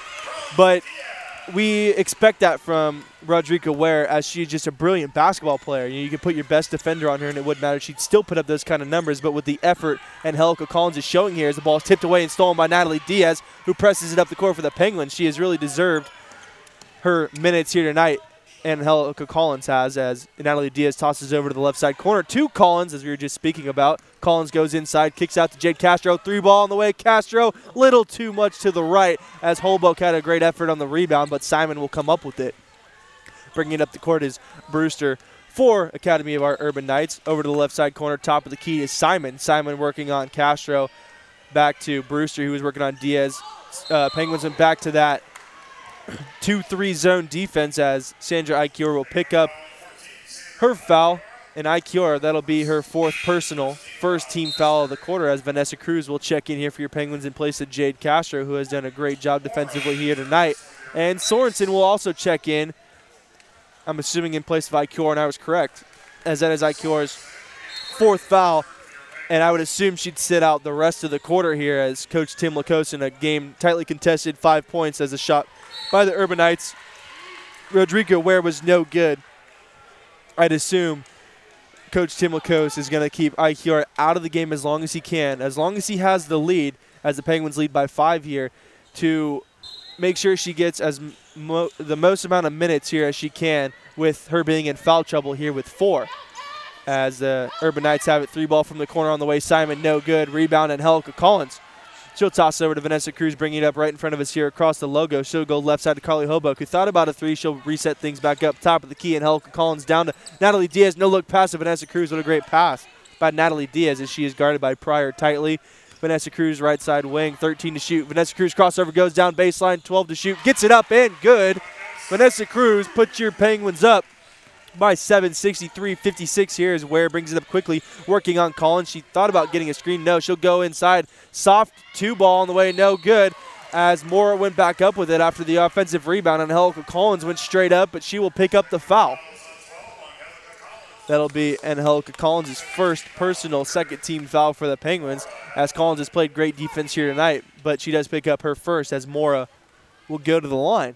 [SPEAKER 2] But we expect that from Rodrigo Ware as she's just a brilliant basketball player. You, know, you could put your best defender on her and it wouldn't matter. She'd still put up those kind of numbers, but with the effort and Angelica Collins is showing here as the ball is tipped away and stolen by Natalie Diaz, who presses it up the court for the Penguins. She has really deserved her minutes here tonight, and Angelica Collins has, as Natalie Diaz tosses over to the left side corner to Collins, as we were just speaking about. Collins goes inside, kicks out to Jade Castro. Three ball on the way. Castro, little too much to the right, as Holbrook had a great effort on the rebound, but Simon will come up with it. Bringing it up the court is Brewster for Academy of Art Urban Knights. Over to the left side corner, top of the key is Simon. Simon working on Castro. Back to Brewster, who was working on Diaz. Uh, Penguins went back to that two three zone defense as Sandra Ikiura will pick up her foul. And Ikiura, that'll be her fourth personal, first team foul of the quarter, as Vanessa Cruz will check in here for your Penguins in place of Jade Castro, who has done a great job defensively here tonight. And Sorensen will also check in, I'm assuming in place of Ikiura, and I was correct, as that is Ikiura's fourth foul. And I would assume she'd sit out the rest of the quarter here as Coach Tim Lacose in a game tightly contested, five points as a shot by the Urban Knights. Rodrigo Ware was no good. I'd assume Coach Tim Lacose is going to keep Ikiura out of the game as long as he can, as long as he has the lead, as the Penguins lead by five here, to make sure she gets as mo- the most amount of minutes here as she can, with her being in foul trouble here with four. As the Urban Knights have it, three ball from the corner on the way. Simon, no good. Rebound, and Angelica Collins. She'll toss over to Vanessa Cruz, bringing it up right in front of us here across the logo. She'll go left side to Carly Holbrook, who thought about a three. She'll reset things back up top of the key, and Angelica Collins down to Natalie Diaz. No look pass to Vanessa Cruz. What a great pass by Natalie Diaz as she is guarded by Pryor tightly. Vanessa Cruz right side wing, thirteen to shoot. Vanessa Cruz crossover goes down baseline, twelve to shoot. Gets it up and good. Vanessa Cruz, put your Penguins up by seven, sixty-three fifty-six here as Ware brings it up quickly, working on Collins. She thought about getting a screen. No, she'll go inside. Soft two ball on the way, no good, as Mora went back up with it after the offensive rebound, and Angelica Collins went straight up, but she will pick up the foul. That'll be Angelica Collins' first personal second team foul for the Penguins, as Collins has played great defense here tonight, but she does pick up her first as Mora will go to the line.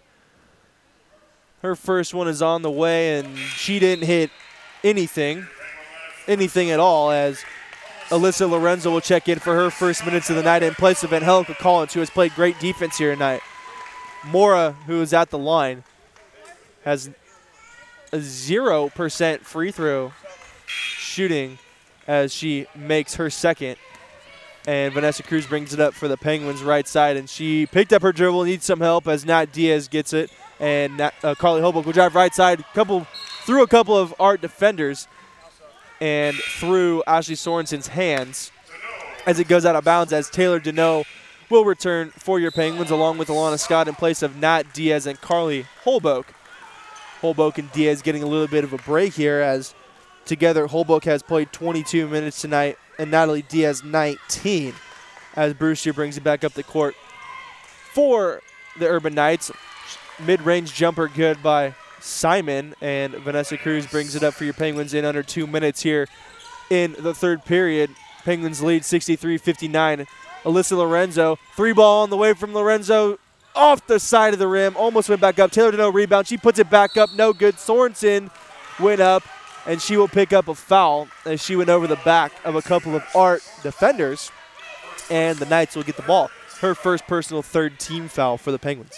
[SPEAKER 2] Her first one is on the way, and she didn't hit anything, anything at all, as Alyssa Lorenzo will check in for her first minutes of the night in place of Angelica Collins, who has played great defense here tonight. Mora, who is at the line, has a zero percent free throw shooting as she makes her second. And Vanessa Cruz brings it up for the Penguins right side, and she picked up her dribble, needs some help as Nat Diaz gets it. And uh, Carly Holbrook will drive right side, couple through a couple of Art defenders and through Ashley Sorensen's hands as it goes out of bounds, as Taylor Deneau will return for your Penguins along with Alana Scott in place of Nat Diaz and Carly Holbrook. Holbrook and Diaz getting a little bit of a break here, as together Holbrook has played twenty-two minutes tonight and Natalie Diaz nineteen, as Brewster brings it back up the court for the Urban Knights. Mid-range jumper good by Simon, and Vanessa Cruz brings it up for your Penguins in under two minutes here in the third period. Penguins lead sixty-three fifty-nine. Alyssa Lorenzo, three ball on the way from Lorenzo, off the side of the rim, almost went back up. Taylor Deneau rebound, she puts it back up, no good. Sorensen went up, and she will pick up a foul as she went over the back of a couple of Art defenders, and the Knights will get the ball. Her first personal third team foul for the Penguins.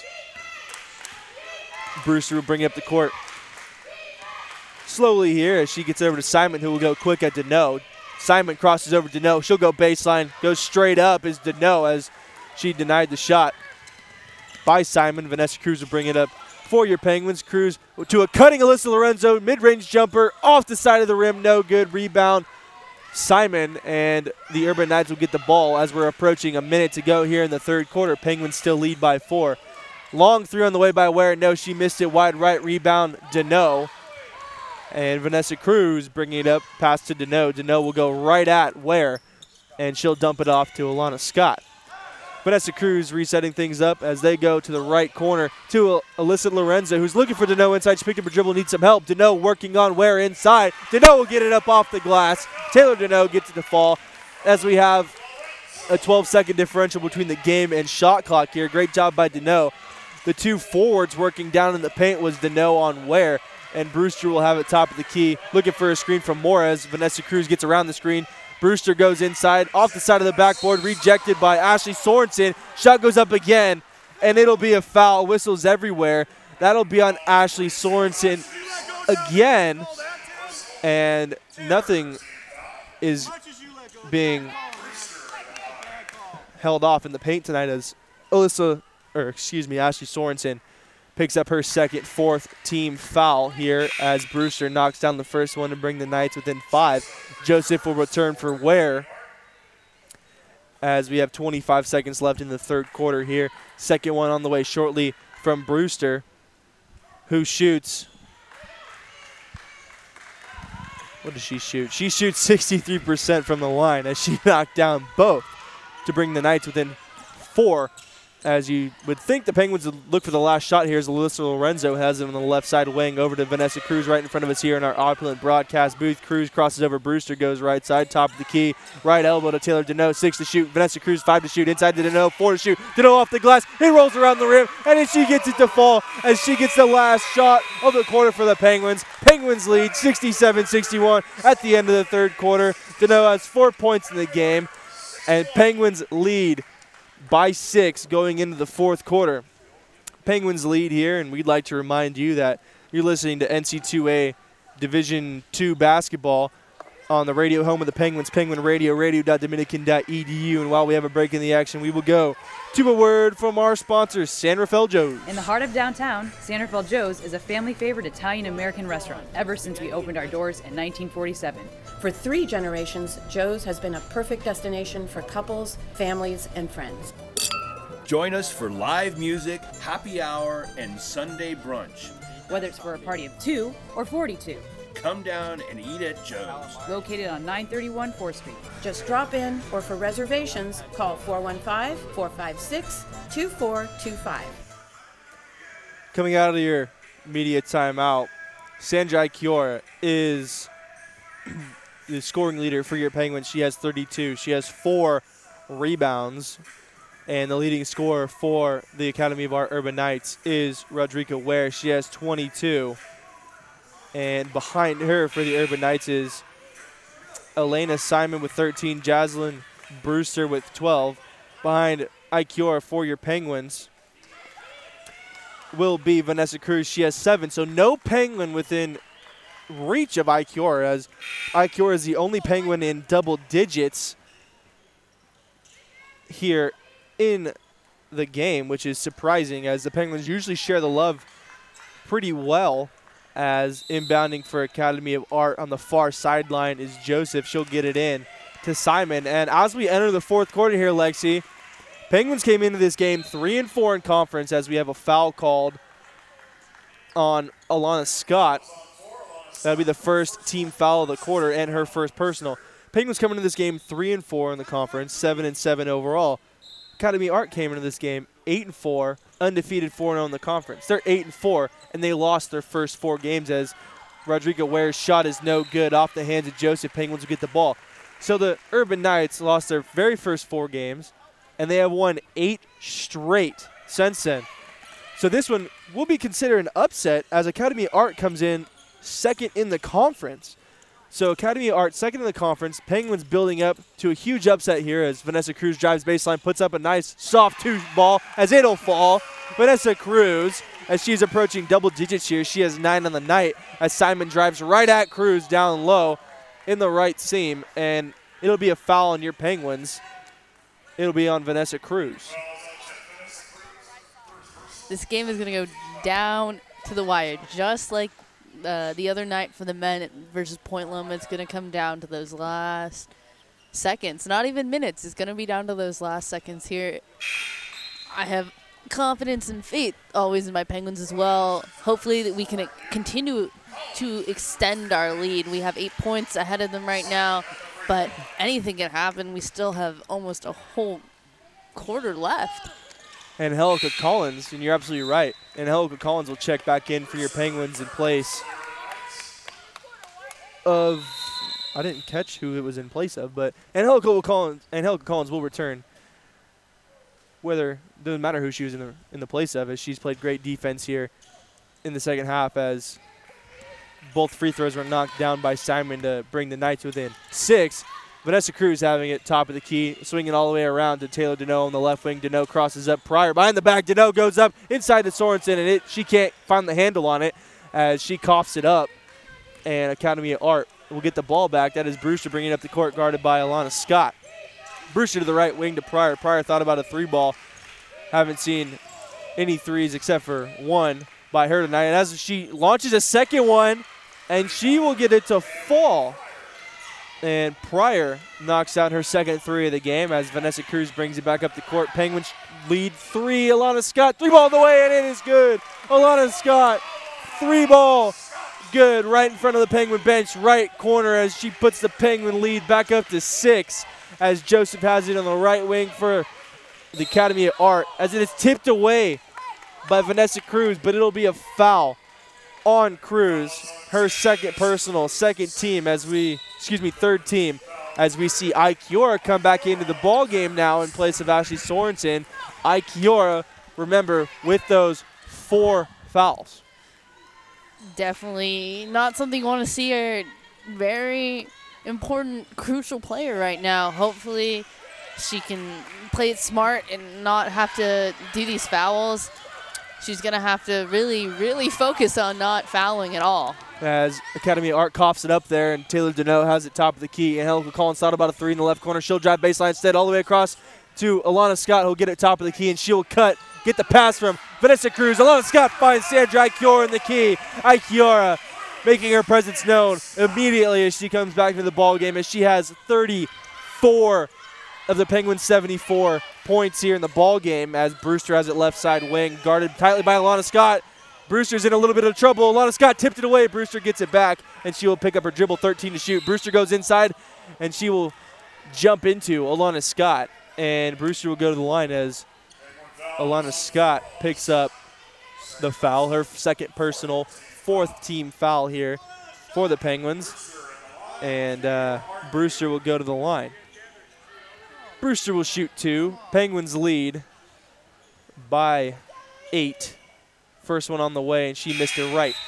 [SPEAKER 2] Brewster will bring it up the court slowly here as she gets over to Simon, who will go quick at Deneau. Simon crosses over Deneau. She'll go baseline, goes straight up as Deneau as she denied the shot by Simon. Vanessa Cruz will bring it up for your Penguins. Cruz to a cutting Alyssa Lorenzo, mid-range jumper off the side of the rim, no good. Rebound Simon, and the Urban Knights will get the ball as we're approaching a minute to go here in the third quarter. Penguins still lead by four. Long three on the way by Ware. No, she missed it. Wide right rebound, Deneau. And Vanessa Cruz bringing it up, pass to Deneau. Deneau will go right at Ware, and she'll dump it off to Alana Scott. Vanessa Cruz resetting things up as they go to the right corner to Alyssa Lorenzo, who's looking for Deneau inside. She picked up a dribble, needs some help. Deneau working on Ware inside. Deneau will get it up off the glass. Taylor Deneau gets it to fall as we have a twelve-second differential between the game and shot clock here. Great job by Deneau. The two forwards working down in the paint was Deneau on Ware, and Brewster will have it top of the key. Looking for a screen from Morez. Vanessa Cruz gets around the screen. Brewster goes inside, off the side of the backboard, rejected by Ashley Sorensen. Shot goes up again, and it'll be a foul. Whistles everywhere. That'll be on Ashley Sorensen again, and nothing is being held off in the paint tonight as Alyssa, or excuse me, Ashley Sorensen picks up her second, fourth team foul here as Brewster knocks down the first one to bring the Knights within five. Joseph will return for Ware as we have twenty-five seconds left in the third quarter here. Second one on the way shortly from Brewster, who shoots. What does she shoot? She shoots sixty-three percent from the line as she knocked down both to bring the Knights within four. As you would think the Penguins would look for the last shot here as Alyssa Lorenzo has him on the left side wing over to Vanessa Cruz right in front of us here in our opulent broadcast booth. Cruz crosses over Brewster, goes right side, top of the key, right elbow to Taylor Deneau, six to shoot. Vanessa Cruz, five to shoot, inside to Deneau, four to shoot. Deneau off the glass, he rolls around the rim, and then she gets it to fall as she gets the last shot of the quarter for the Penguins. Penguins lead sixty-seven sixty-one at the end of the third quarter. Deneau has four points in the game, and Penguins lead by six going into the fourth quarter. Penguins lead here, and we'd like to remind you that you're listening to N C two A Division two basketball on the radio home of the Penguins, Penguin Radio, radio dot dominican dot e d u. And while we have a break in the action, we will go to a word from our sponsors, San Rafael Joe's.
[SPEAKER 8] In the heart of downtown, San Rafael Joe's is a family-favorite Italian-American restaurant ever since we opened our doors in nineteen forty-seven.
[SPEAKER 9] For three generations, Joe's has been a perfect destination for couples, families, and friends.
[SPEAKER 10] Join us for live music, happy hour, and Sunday brunch.
[SPEAKER 8] Whether it's for a party of two or forty-two.
[SPEAKER 10] Come down and eat at Joe's.
[SPEAKER 8] Located on nine thirty-one fourth Street.
[SPEAKER 9] Just drop in, or for reservations, call four one five, four five six, two four two five.
[SPEAKER 2] Coming out of your media timeout, Sanjay Kiora is the scoring leader for your Penguins. She has thirty-two. She has four rebounds. And the leading scorer for the Academy of Art Urban Knights is Rodrika Ware. She has twenty-two. And behind her for the Urban Knights is Elena Simon with thirteen, Jaslyn Brewster with twelve. Behind Ikiora for your Penguins will be Vanessa Cruz. She has seven. So no Penguin within reach of Ikiora, as Ikiora is the only Penguin in double digits here in the game, which is surprising as the Penguins usually share the love pretty well. As inbounding for Academy of Art on the far sideline is Joseph. She'll get it in to Simon. And as we enter the fourth quarter here, Lexi, Penguins came into this game three and four in conference as we have a foul called on Alana Scott. That'll be the first team foul of the quarter and her first personal. Penguins coming into this game three and four in the conference, seven and seven overall. Academy Art came into this game eight and four, undefeated four and oh in the conference. They're eight and four, and they lost their first four games as Rodrika Ware's shot is no good off the hands of Joseph. Penguins will get the ball. So the Urban Knights lost their very first four games, and they have won eight straight since then. So this one will be considered an upset as Academy Art comes in second in the conference. So Academy Art second in the conference. Penguins building up to a huge upset here as Vanessa Cruz drives baseline, puts up a nice soft two ball as it'll fall. Vanessa Cruz, as she's approaching double digits here, she has nine on the night as Simon drives right at Cruz down low in the right seam, and it'll be a foul on your Penguins. It'll be on Vanessa Cruz.
[SPEAKER 3] This game is going to go down to the wire, just like Uh, the other night for the men versus Point Loma. It's going to come down to those last seconds. Not even minutes. It's going to be down to those last seconds here. I have confidence and faith always in my Penguins as well. Hopefully that we can uh, continue to extend our lead. We have eight points ahead of them right now, but anything can happen. We still have almost a whole quarter left.
[SPEAKER 2] Angelica Collins, and you're absolutely right. Angelica Collins will check back in for your Penguins in place of, I didn't catch who it was in place of, but Angelica Collins, Angelica Collins will return. Whether, doesn't matter who she was in the in the place of, as she's played great defense here in the second half, as both free throws were knocked down by Simon to bring the Knights within six. Vanessa Cruz having it top of the key, swinging all the way around to Taylor Deneau on the left wing. Deneau crosses up Pryor behind the back. Deneau goes up inside to Sorensen, and it she can't find the handle on it as she coughs it up. And Academy of Art will get the ball back. That is Brewster bringing it up the court, guarded by Alana Scott. Brewster to the right wing to Pryor. Pryor thought about a three ball. Haven't seen any threes except for one by her tonight. And as she launches a second one, and she will get it to fall. And Pryor knocks out her second three of the game as Vanessa Cruz brings it back up the court. Penguins lead three. Alana Scott, three ball on the way, and it is good. Alana Scott, three ball, good, right in front of the Penguin bench, right corner as she puts the Penguin lead back up to six as Joseph has it on the right wing for the Academy of Art as it is tipped away by Vanessa Cruz, but it'll be a foul on Cruz, her second personal, second team as we, excuse me, third team, as we see Ikiora come back into the ball game now in place of Ashley Sorensen. Ikiora, remember, with those four fouls.
[SPEAKER 3] Definitely not something you want to see. A very important, crucial player right now. Hopefully she can play it smart and not have to do these fouls. She's going to have to really, really focus on not fouling at all.
[SPEAKER 2] As Academy of Art coughs it up there, and Taylor Deneau has it top of the key. And Angelica Collins thought about a three in the left corner. She'll drive baseline instead all the way across to Alana Scott, who'll get it top of the key, and she'll cut, get the pass from Vanessa Cruz. Alana Scott finds Sandra Ikiora in the key. Ikiora making her presence known immediately as she comes back to the ball game, as she has thirty-four of the Penguins' seventy-four points here in the ball game, as Brewster has it left side wing, guarded tightly by Alana Scott. Brewster's in a little bit of trouble. Alana Scott tipped it away. Brewster gets it back, and she will pick up her dribble, thirteen to shoot. Brewster goes inside, and she will jump into Alana Scott, and Brewster will go to the line as Alana Scott picks up the foul, her second personal, fourth team foul here for the Penguins, and uh, Brewster will go to the line. Brewster will shoot two. Penguins lead by eight. First one on the way, and she missed it right.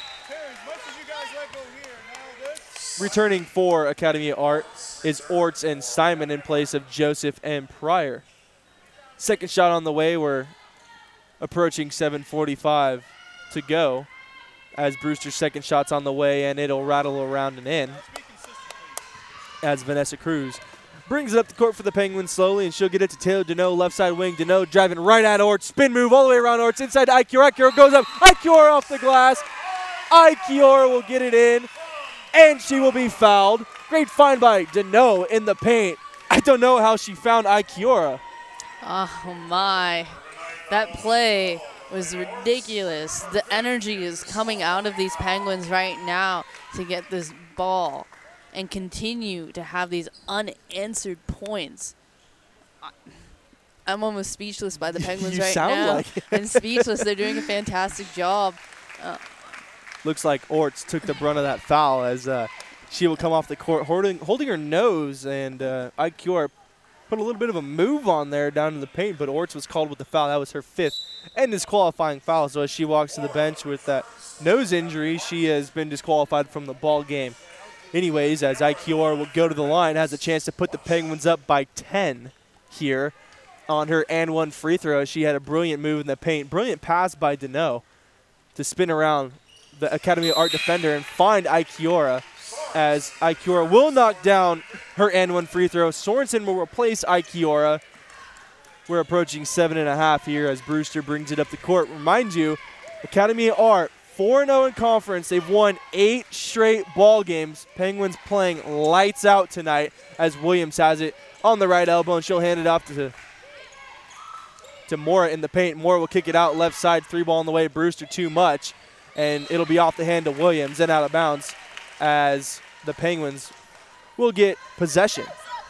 [SPEAKER 2] Returning for Academy of Art is Orts and Simon in place of Joseph and Pryor. Second shot on the way. We're approaching seven forty-five to go as Brewster's second shot's on the way, and it'll rattle around and in as Vanessa Cruz brings it up the court for the Penguins slowly, and she'll get it to Taylor Deneau, left side wing. Deneau driving right at Orts. Spin move all the way around Orts. Inside to Ikiora. Ikiora goes up. Ikiora off the glass. Ikiora will get it in, and she will be fouled. Great find by Deneau in the paint. I don't know how she found Ikiora.
[SPEAKER 3] Oh, my. That play was ridiculous. The energy is coming out of these Penguins right now to get this ball and continue to have these unanswered points. I'm almost speechless by the Penguins
[SPEAKER 2] you
[SPEAKER 3] right
[SPEAKER 2] sound
[SPEAKER 3] now.
[SPEAKER 2] Like
[SPEAKER 3] and speechless. They're doing a fantastic job. Uh,
[SPEAKER 2] Looks like Orts took the brunt of that foul as uh, she will come off the court holding, holding her nose, and uh, Ikiora put a little bit of a move on there down in the paint, but Orts was called with the foul. That was her fifth and disqualifying foul. So as she walks to the bench with that nose injury, she has been disqualified from the ball game. Anyways, as Ikiora will go to the line, has a chance to put the Penguins up by ten here on her and one free throw. She had a brilliant move in the paint. Brilliant pass by Deneau to spin around the Academy of Art defender and find Ikiora, as Ikiora will knock down her and one free throw. Sorensen will replace Ikiora. We're approaching seven and a half here as Brewster brings it up the court. Remind you, Academy of Art, four and oh in conference. They've won eight straight ball games. Penguins playing lights out tonight as Williams has it on the right elbow, and she'll hand it off to to Mora in the paint. Mora will kick it out left side, three ball on the way. Brewster too much, and it'll be off the hand of Williams and out of bounds as the Penguins will get possession.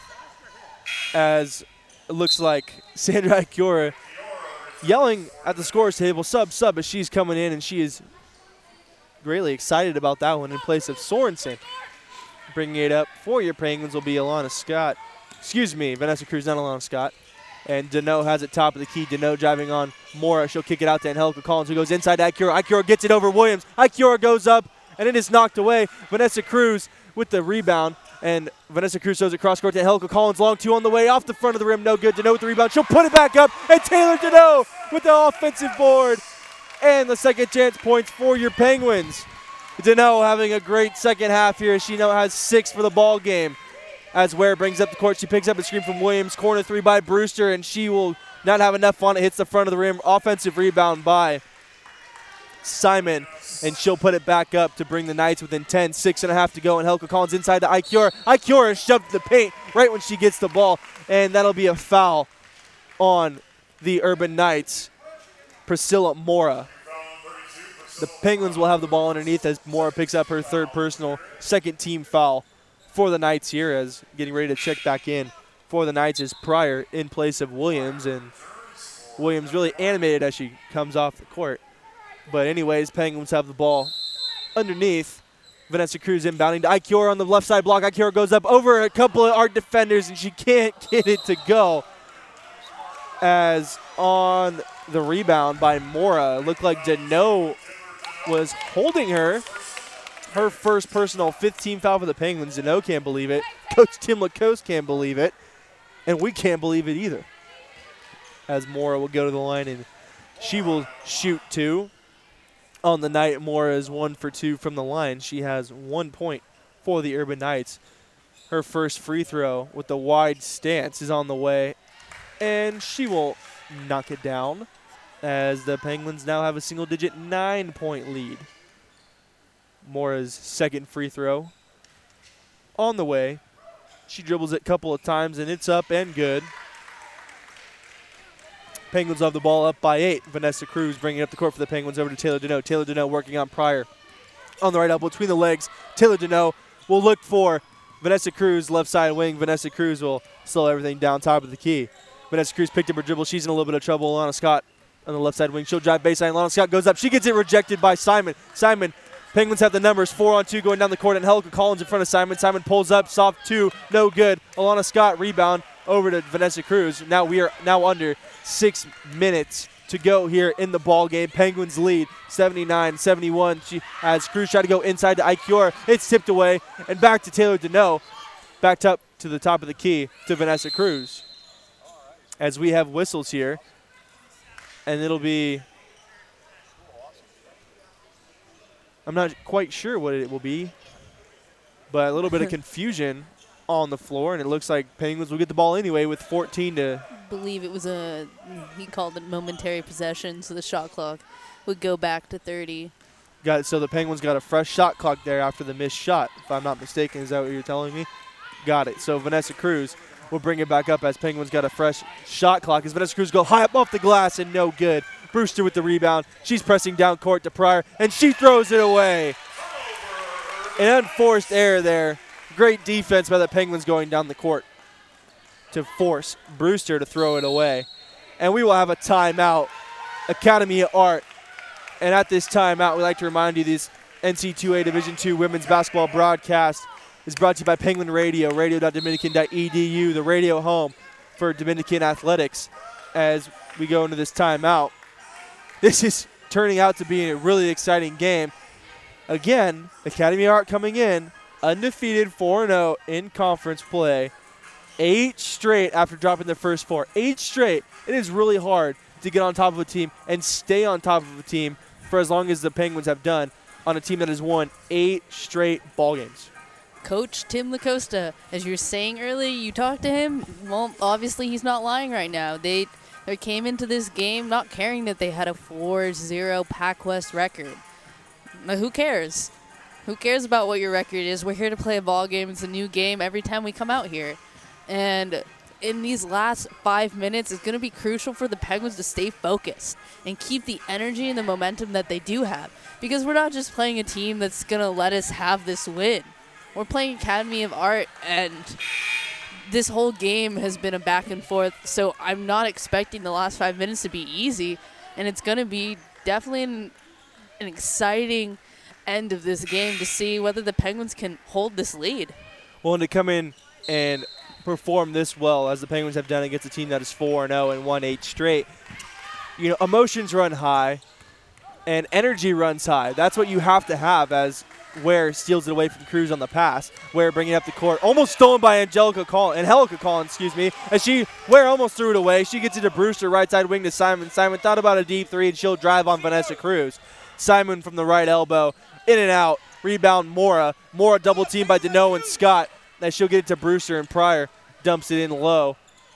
[SPEAKER 2] As it looks like Sandra Ikiora yelling at the scores table, sub, sub, as she's coming in, and she is greatly excited about that one in place of Sorensen. Bringing it up for your Penguins will be Alana Scott. Excuse me, Vanessa Cruz, not Alana Scott. And Deneau has it top of the key. Deneau driving on Mora. She'll kick it out to Angelica Collins, who goes inside to Ikiora. Ikiora gets it over Williams. Ikiora goes up, and it is knocked away. Vanessa Cruz with the rebound. And Vanessa Cruz throws it cross court to Angelica Collins. Long two on the way, off the front of the rim. No good. Deneau with the rebound. She'll put it back up. And Taylor Deneau with the offensive board. And the second chance points for your Penguins. Deneau having a great second half here. She now has six for the ball game. As Ware brings up the court, she picks up a screen from Williams. Corner three by Brewster, and she will not have enough on it. Hits the front of the rim. Offensive rebound by Simon, and she'll put it back up to bring the Knights within ten. Six and a half to go, and Helga Collins inside to Ikiora. Ikiora shoved the paint right when she gets the ball, and that'll be a foul on the Urban Knights. Priscilla Mora. The Penguins will have the ball underneath as Mora picks up her third personal, second team foul for the Knights here, as getting ready to check back in for the Knights is Pryor in place of Williams, and Williams really animated as she comes off the court. But anyways, Penguins have the ball underneath. Vanessa Cruz inbounding to Ikiora on the left side block. Ikiora goes up over a couple of Art defenders, and she can't get it to go. As on the rebound by Mora, it looked like Deneau was holding her. Her first personal fifteen foul for the Penguins. Deneau can't believe it. Coach Tim Lacoste can't believe it. And we can't believe it either. As Mora will go to the line, and she will shoot two. On the night, Mora is one for two from the line. She has one point for the Urban Knights. Her first free throw with the wide stance is on the way, and she will knock it down as the Penguins now have a single-digit nine-point lead. Mora's second free throw on the way. She dribbles it a couple of times, and it's up and good. Penguins have the ball up by eight. Vanessa Cruz bringing up the court for the Penguins over to Taylor Deneau. Taylor Deneau working on Pryor. On the right elbow between the legs, Taylor Deneau will look for Vanessa Cruz, left side wing. Vanessa Cruz will slow everything down top of the key. Vanessa Cruz picked up her dribble. She's in a little bit of trouble. Lana Scott on the left side wing. She'll drive baseline. Lana Scott goes up. She gets it rejected by Simon. Simon, Penguins have the numbers. Four on two going down the court. And Helga Collins in front of Simon. Simon pulls up. Soft two. No good. Alana Scott rebound over to Vanessa Cruz. Now we are now under six minutes to go here in the ball game. Penguins lead seventy-nine seventy-one. She has Cruz try to go inside to Ikiora. It's tipped away. And back to Taylor Deneau. Backed up to the top of the key to Vanessa Cruz. As we have whistles here. And it'll be, I'm not quite sure what it will be, but a little bit of confusion on the floor, and it looks like Penguins will get the ball anyway with fourteen to.
[SPEAKER 3] I believe it was a, he called it momentary possession, so the shot clock would go back to thirty.
[SPEAKER 2] Got it. So the Penguins got a fresh shot clock there after the missed shot, if I'm not mistaken. Is that what you're telling me? Got it. So Vanessa Cruz will bring it back up as Penguins got a fresh shot clock. As Vanessa Cruz go high up off the glass and no good. Brewster with the rebound. She's pressing down court to Pryor, and she throws it away. An unforced error there. Great defense by the Penguins going down the court to force Brewster to throw it away. And we will have a timeout. Academy of Art. And at this timeout, we'd like to remind you this N C double A Division two women's basketball broadcast is brought to you by Penguin Radio, radio dot dominican dot e d u, the radio home for Dominican athletics. As we go into this timeout, this is turning out to be a really exciting game. Again, Academy of Art coming in, undefeated four and oh in conference play. Eight straight after dropping the first four. Eight straight. It is really hard to get on top of a team and stay on top of a team for as long as the Penguins have done on a team that has won eight straight ball games.
[SPEAKER 3] Coach Tim Lacoste, as you were saying earlier, you talked to him. Well, obviously he's not lying right now. They they came into this game not caring that they had a four zero Pac West record. Now, who cares? Who cares about what your record is? We're here to play a ball game. It's a new game every time we come out here. And in these last five minutes is going to be crucial for the Penguins to stay focused and keep the energy and the momentum that they do have. Because we're not just playing a team that's going to let us have this win. We're playing Academy of Art, and this whole game has been a back and forth. So I'm not expecting the last five minutes to be easy, and it's going to be definitely an, an exciting end of this game to see whether the Penguins can hold this lead.
[SPEAKER 2] Well, and to come in and perform this well as the Penguins have done against a team that is four and oh and won eight straight, you know, emotions run high and energy runs high. That's what you have to have as Ware steals it away from Cruz on the pass. Ware bringing it up the court, almost stolen by Angelica Collins, Angelica Collins, excuse me, as she, Ware almost threw it away. She gets it to Brewster, right side wing to Simon. Simon thought about a deep three, and she'll drive on Vanessa Cruz. Simon from the right elbow, in and out, rebound Mora. Mora double teamed by Deneau and Scott. As she'll get it to Brewster, and Pryor dumps it in low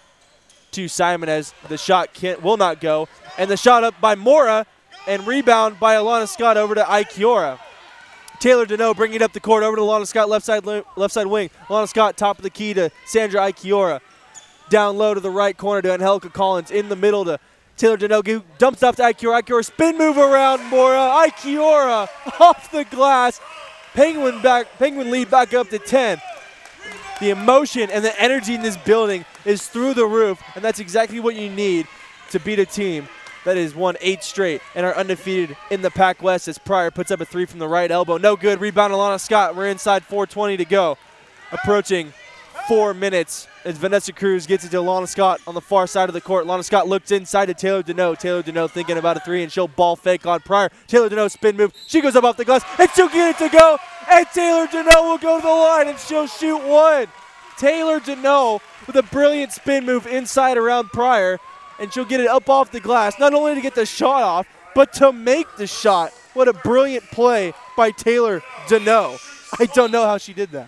[SPEAKER 2] to Simon as the shot can't, will not go. And the shot up by Mora and rebound by Alana Scott over to Ikiora. Taylor Deneau bringing it up the court over to Alana Scott, left side left side wing. Alana Scott top of the key to Sandra Ikiora. Down low to the right corner to Angelica Collins. In the middle to Taylor Deneau. Dumps off to Ikiora. Ikiora spin move around Mora. Ikiora off the glass. Penguin back. Penguin lead back up to ten. The emotion and the energy in this building is through the roof, and that's exactly what you need to beat a team that has won eight straight and are undefeated in the Pac West as Pryor puts up a three from the right elbow. No good. Rebound Alana Scott. We're inside four twenty to go. Approaching four minutes as Vanessa Cruz gets it to Alana Scott on the far side of the court. Alana Scott looks inside to Taylor Deneau. Taylor Deneau thinking about a three, and she'll ball fake on Pryor. Taylor Deneau spin move. She goes up off the glass, and she'll get it to go. And Taylor Deneau will go to the line, and she'll shoot one. Taylor Deneau with a brilliant spin move inside around Pryor, and she'll get it up off the glass, not only to get the shot off, but to make the shot. What a brilliant play by Taylor Deneau. I don't know how she did that.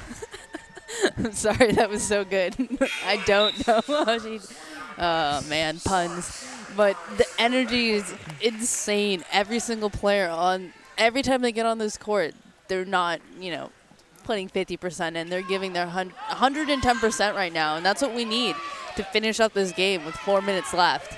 [SPEAKER 3] I'm sorry, that was so good. I don't know how she... Oh, man, puns. But the energy is insane. Every single player on... Every time they get on this court, they're not, you know, putting fifty percent in. They're giving their one hundred ten percent right now, and that's what we need to finish up this game with four minutes left.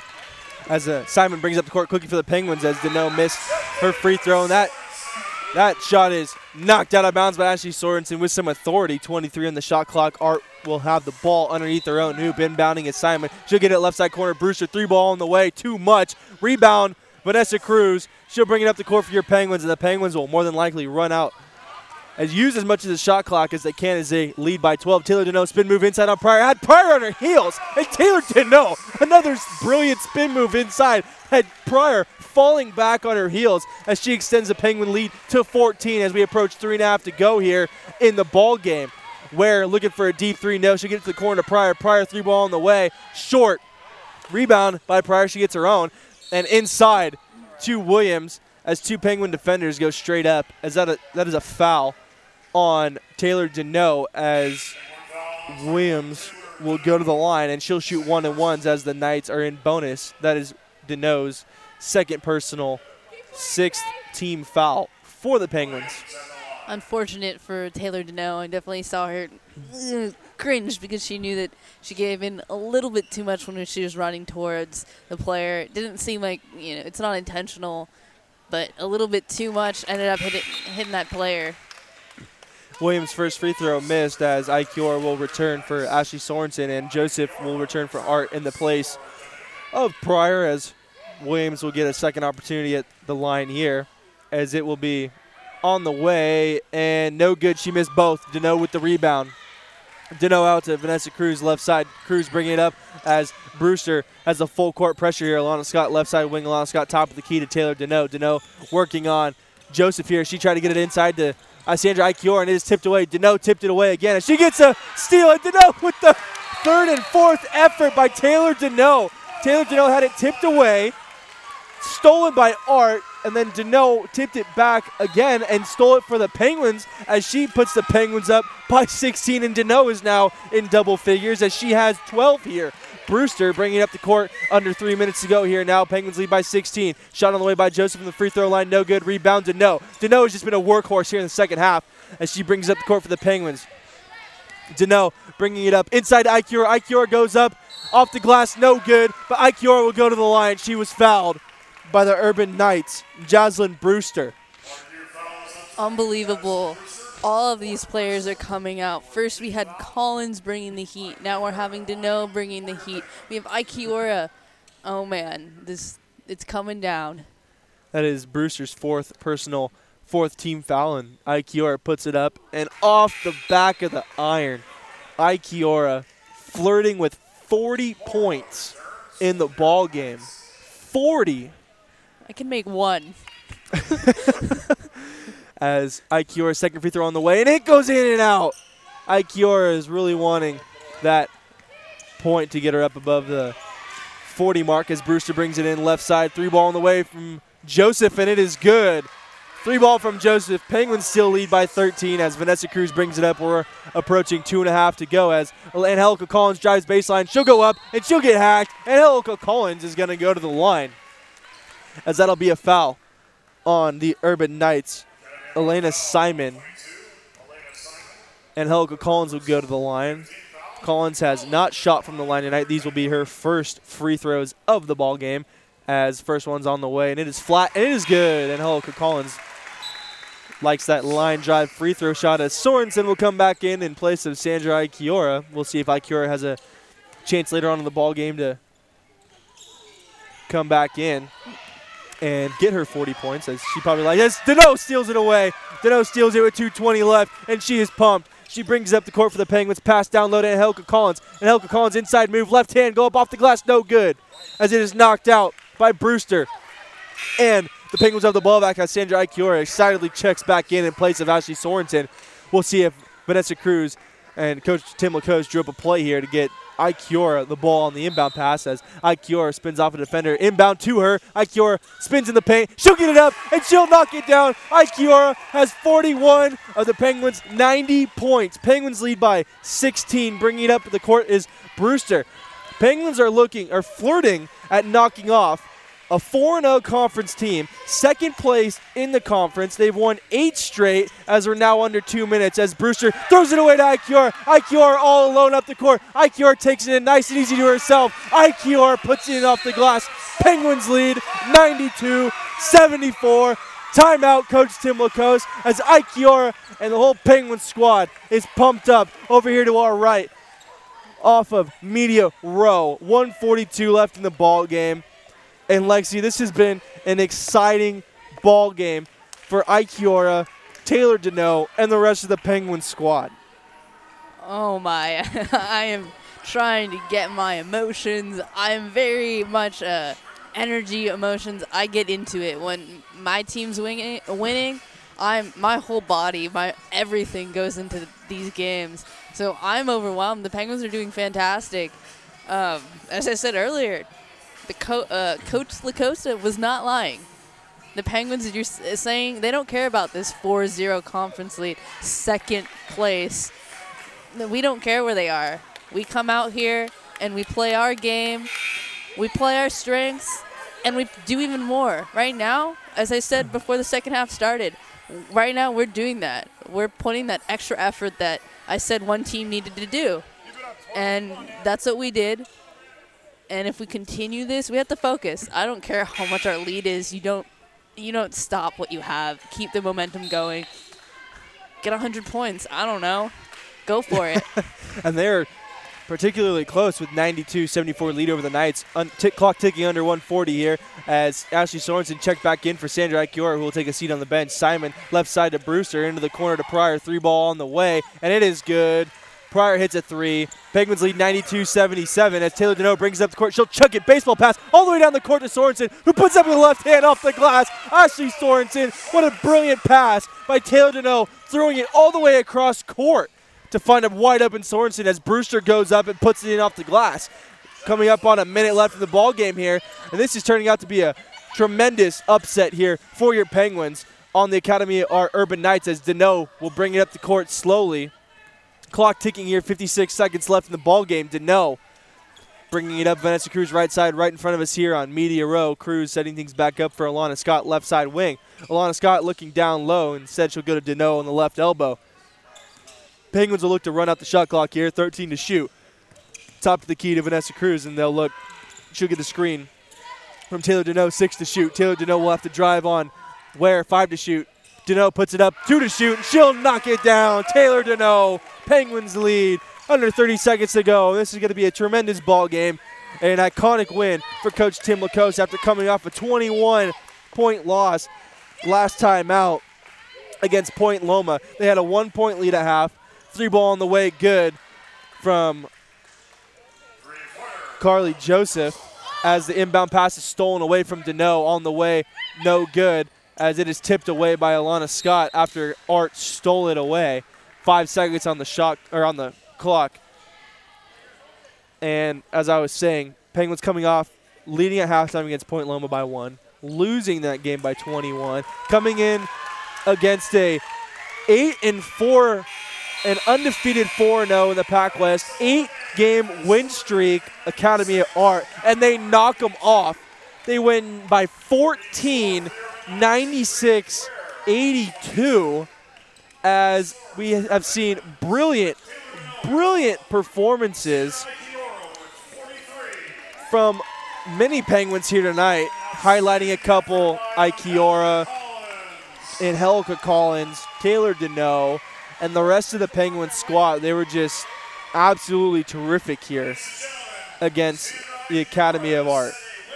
[SPEAKER 2] As uh, Simon brings up the court quickly for the Penguins as Deneau missed her free throw, and that that shot is knocked out of bounds by Ashley Sorensen with some authority. twenty-three on the shot clock. Art will have the ball underneath their own hoop. Inbounding is Simon. She'll get it left side corner. Brewster, three ball on the way. Too much. Rebound, Vanessa Cruz. She'll bring it up the court for your Penguins, and the Penguins will more than likely run out as use as much of the shot clock as they can as they lead by twelve. Taylor Deneau spin move inside on Pryor. Had Pryor on her heels. And Taylor Deneau, another brilliant spin move inside, had Pryor falling back on her heels as she extends the Penguin lead to fourteen as we approach three and a half to go here in the ball game. Ware looking for a deep three. No, she'll get to the corner to Pryor. Pryor three ball on the way. Short. Rebound by Pryor. She gets her own. And inside to Williams as two Penguin defenders go straight up. As that a, that is a foul on Taylor Deneau as Williams will go to the line, and she'll shoot one and ones as the Knights are in bonus. That is Deneau's second personal, sixth team foul for the Penguins.
[SPEAKER 3] Unfortunate for Taylor Deneau. I definitely saw her uh, cringe because she knew that she gave in a little bit too much when she was running towards the player. It didn't seem like, you know, it's not intentional, but a little bit too much ended up hitting, hitting that player.
[SPEAKER 2] Williams' first free throw missed as Ikiora will return for Ashley Sorensen, and Joseph will return for Art in the place of Pryor as Williams will get a second opportunity at the line here as it will be on the way, and no good. She missed both. Deneau with the rebound. Deneau out to Vanessa Cruz, left side. Cruz bringing it up as Brewster has a full court pressure here. Alana Scott, left side wing. Alana Scott, top of the key to Taylor Deneau. Deneau working on Joseph here. She tried to get it inside to uh, Sandra Ikiora, and it is tipped away. Deneau tipped it away again, and she gets a steal. And Deneau with the third and fourth effort by Taylor Deneau. Taylor Deneau had it tipped away, stolen by Art, and then Deneau tipped it back again and stole it for the Penguins as she puts the Penguins up by sixteen, and Deneau is now in double figures as she has twelve here. Brewster bringing it up the court under three minutes to go here now. Penguins lead by sixteen. Shot on the way by Joseph from the free throw line. No good. Rebound Deneau. Deneau has just been a workhorse here in the second half as she brings up the court for the Penguins. Deneau bringing it up inside to Ikiora. Ikiora goes up off the glass, no good, but Ikiora will go to the line. She was fouled by the Urban Knights, Jaslyn Brewster.
[SPEAKER 3] Unbelievable. All of these players are coming out. First we had Collins bringing the heat. Now we're having Deneau bringing the heat. We have Ikiora. Oh, man, this it's coming down.
[SPEAKER 2] That is Brewster's fourth personal, fourth team foul, and Ikiora puts it up. And off the back of the iron, Ikiora flirting with forty points in the ball game. forty.
[SPEAKER 3] I can make one.
[SPEAKER 2] As Ikiora's second free throw on the way, and it goes in and out. Ikiora is really wanting that point to get her up above the forty mark as Brewster brings it in left side. Three ball on the way from Joseph, and it is good. Three ball from Joseph. Penguins still lead by thirteen as Vanessa Cruz brings it up. We're approaching two and a half to go as Angelica Collins drives baseline. She'll go up, and she'll get hacked. Angelica Collins is going to go to the line as that'll be a foul on the Urban Knights. Elena Simon. Angelica Collins will go to the line. Collins has not shot from the line tonight. These will be her first free throws of the ball game as first one's on the way, and it is flat, and it is good. Angelica Collins likes that line drive free throw shot as Sorensen will come back in in place of Sandra Ikiora. We'll see if Ikiora has a chance later on in the ball game to come back in and get her forty points, as she probably likes. Yes, Deneau steals it away. Deneau steals it with two twenty left, and she is pumped. She brings it up the court for the Penguins. Pass down low to Angelica Collins. Angelica Collins inside move, left hand, go up off the glass, no good, as it is knocked out by Brewster. And the Penguins have the ball back as Sandra Ikiora excitedly checks back in in place of Ashley Sorensen. We'll see if Vanessa Cruz and Coach Tim Lacoste drew up a play here to get Ikiora the ball on the inbound pass as Ikiora spins off a defender. Inbound to her. Ikiora spins in the paint. She'll get it up, and she'll knock it down. Ikiora has forty-one of the Penguins' ninety points. Penguins lead by sixteen. Bringing it up to the court is Brewster. Penguins are looking, are flirting at knocking off a four and oh conference team, second place in the conference. They've won eight straight as we're now under two minutes as Brewster throws it away to Ikiora. Ikiora all alone up the court. Ikiora takes it in nice and easy to herself. Ikiora puts it in off the glass. Penguins lead ninety-two seventy-four. Timeout, Coach Tim Lacoste, as Ikiora and the whole Penguin squad is pumped up over here to our right off of Media Row. one forty-two left in the ball game. And Lexi, this has been an exciting ball game for Ikiora, Taylor Deneau, and the rest of the Penguin squad.
[SPEAKER 3] Oh my, I am trying to get my emotions. I'm very much uh, energy, emotions. I get into it. When my team's winning, winning, I'm my whole body, my everything goes into these games. So I'm overwhelmed. The Penguins are doing fantastic. Um, as I said earlier, The co- uh, Coach Lacoste was not lying. The Penguins, you're saying, they don't care about this four zero conference lead, second place. We don't care where they are. We come out here and we play our game, we play our strengths, and we do even more. Right now, as I said before the second half started, right now we're doing that. We're putting that extra effort that I said one team needed to do. And that's what we did. And if we continue this, we have to focus. I don't care how much our lead is. You don't you don't stop what you have. Keep the momentum going. Get one hundred points. I don't know. Go for it.
[SPEAKER 2] And they're particularly close with ninety-two seventy-four lead over the Knights. Un- t- clock ticking under one forty here as Ashley Sorensen checked back in for Sandra Ikiora, who will take a seat on the bench. Simon left side to Brewster, into the corner to Pryor. Three ball on the way, and it is good. Pryor hits a three. Penguins lead ninety-two seventy-seven as Taylor Deneau brings it up the court. She'll chuck it. Baseball pass all the way down the court to Sorensen, who puts up with the left hand off the glass. Ashley Sorensen, what a brilliant pass by Taylor Deneau, throwing it all the way across court to find a wide open Sorensen as Brewster goes up and puts it in off the glass. Coming up on a minute left in the ball game here, and this is turning out to be a tremendous upset here for your Penguins on the Academy or Urban Knights as Deneau will bring it up the court slowly. Clock ticking here, fifty-six seconds left in the ball game. Deneau bringing it up. Vanessa Cruz right side, right in front of us here on Media Row. Cruz setting things back up for Alana Scott, left side wing. Alana Scott looking down low. Instead, she'll go to Deneau on the left elbow. Penguins will look to run out the shot clock here, thirteen to shoot. Top of the key to Vanessa Cruz, and they'll look. She'll get the screen from Taylor Deneau, six to shoot. Taylor Deneau will have to drive on Ware, five to shoot. Deneau puts it up, two to shoot. She'll knock it down. Taylor Deneau, Penguins lead. Under thirty seconds to go. This is going to be a tremendous ball game. An iconic win for Coach Tim Lacoste after coming off a twenty-one point loss last time out against Point Loma. They had a one-point lead at half. Three ball on the way, good from Carly Joseph as the inbound pass is stolen away from Deneau on the way. No good as it is tipped away by Alana Scott after Art stole it away. Five seconds on the shot or on the clock. And as I was saying, Penguins coming off leading at halftime against Point Loma by one, losing that game by twenty-one, coming in against a eight and four, an undefeated four and oh in the Pac West, eight-game win streak, Academy of Art, and they knock them off. They win by fourteen, ninety-six eighty-two, as we have seen brilliant, brilliant performances from many Penguins here tonight, highlighting a couple, Ikiora, Angelica Collins, Taylor Deneau, and the rest of the Penguins squad. They were just absolutely terrific here against the Academy of Art.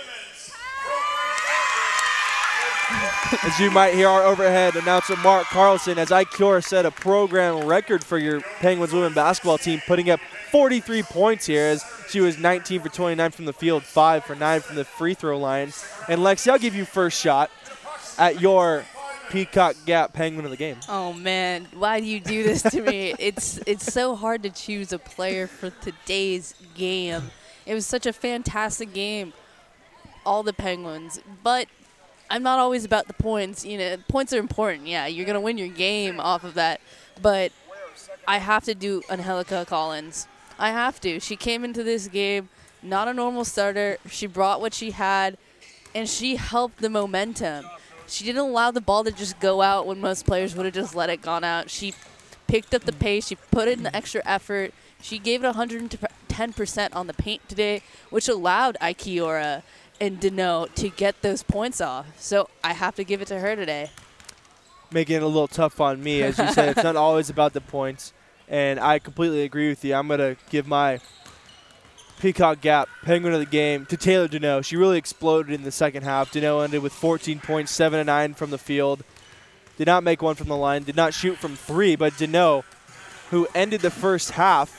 [SPEAKER 2] As you might hear our overhead announcer Mark Carlson, as Ikiora set a program record for your Penguins women basketball team, putting up forty-three points here as she was nineteen for twenty-nine from the field, five for nine from the free throw line. And Lexi, I'll give you first shot at your Peacock Gap Penguin of the game.
[SPEAKER 3] Oh man, why do you do this to me? it's it's so hard to choose a player for today's game. It was such a fantastic game, all the Penguins, but I'm not always about the points. You know, points are important. Yeah, you're gonna win your game off of that, but I have to do Angelica Collins. I have to. She came into this game not a normal starter. She brought what she had, and she helped the momentum. She didn't allow the ball to just go out when most players would have just let it gone out. She picked up the pace. She put in the extra effort. She gave it one hundred ten percent on the paint today, which allowed Ikiora and Deneau to get those points off. So I have to give it to her today.
[SPEAKER 2] Making it a little tough on me. As you said, it's not always about the points. And I completely agree with you. I'm going to give my Peacock Gap Penguin of the game to Taylor Deneau. She really exploded in the second half. Deneau ended with fourteen points, seven and nine from the field. Did not make one from the line. Did not shoot from three. But Deneau, who ended the first half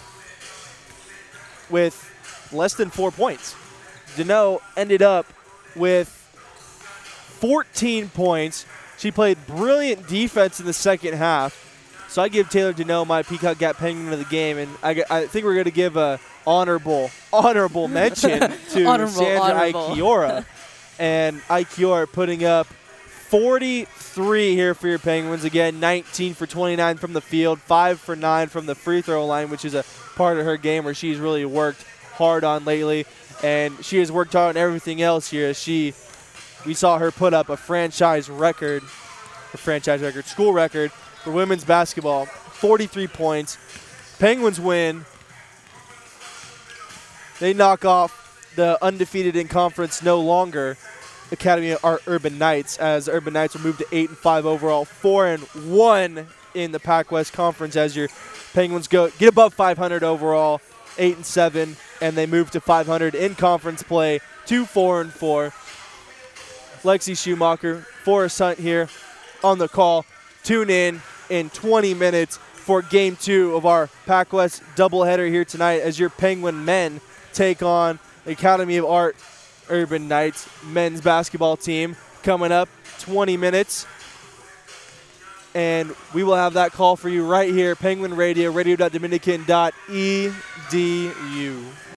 [SPEAKER 2] with less than four points. Deneau ended up with fourteen points. She played brilliant defense in the second half. So I give Taylor Deneau my Peacock Gap Penguin of the game, and I, I think we're going to give a honorable honorable mention to
[SPEAKER 3] honorable,
[SPEAKER 2] Sandra
[SPEAKER 3] honorable.
[SPEAKER 2] Ikiora. And Ikiora putting up forty-three here for your Penguins. Again, nineteen for twenty-nine from the field, five for nine from the free throw line, which is a part of her game where she's really worked hard on lately. And she has worked hard on everything else here. She, we saw her put up a franchise record, a franchise record, school record for women's basketball, forty-three points. Penguins win. They knock off the undefeated in conference no longer Academy of Art Urban Knights, as Urban Knights will move to eight and five overall, four and one in the Pac West Conference as your Penguins go get above five hundred overall, eight and seven, and they move to five hundred in conference play, two four and four. Lexi Schumacher, Forrest Hunt here on the call. Tune in in twenty minutes for game two of our Pac West doubleheader here tonight as your Penguin men take on the Academy of Art Urban Knights men's basketball team. Coming up, twenty minutes. And we will have that call for you right here, Penguin Radio, radio dot dominican dot e d u.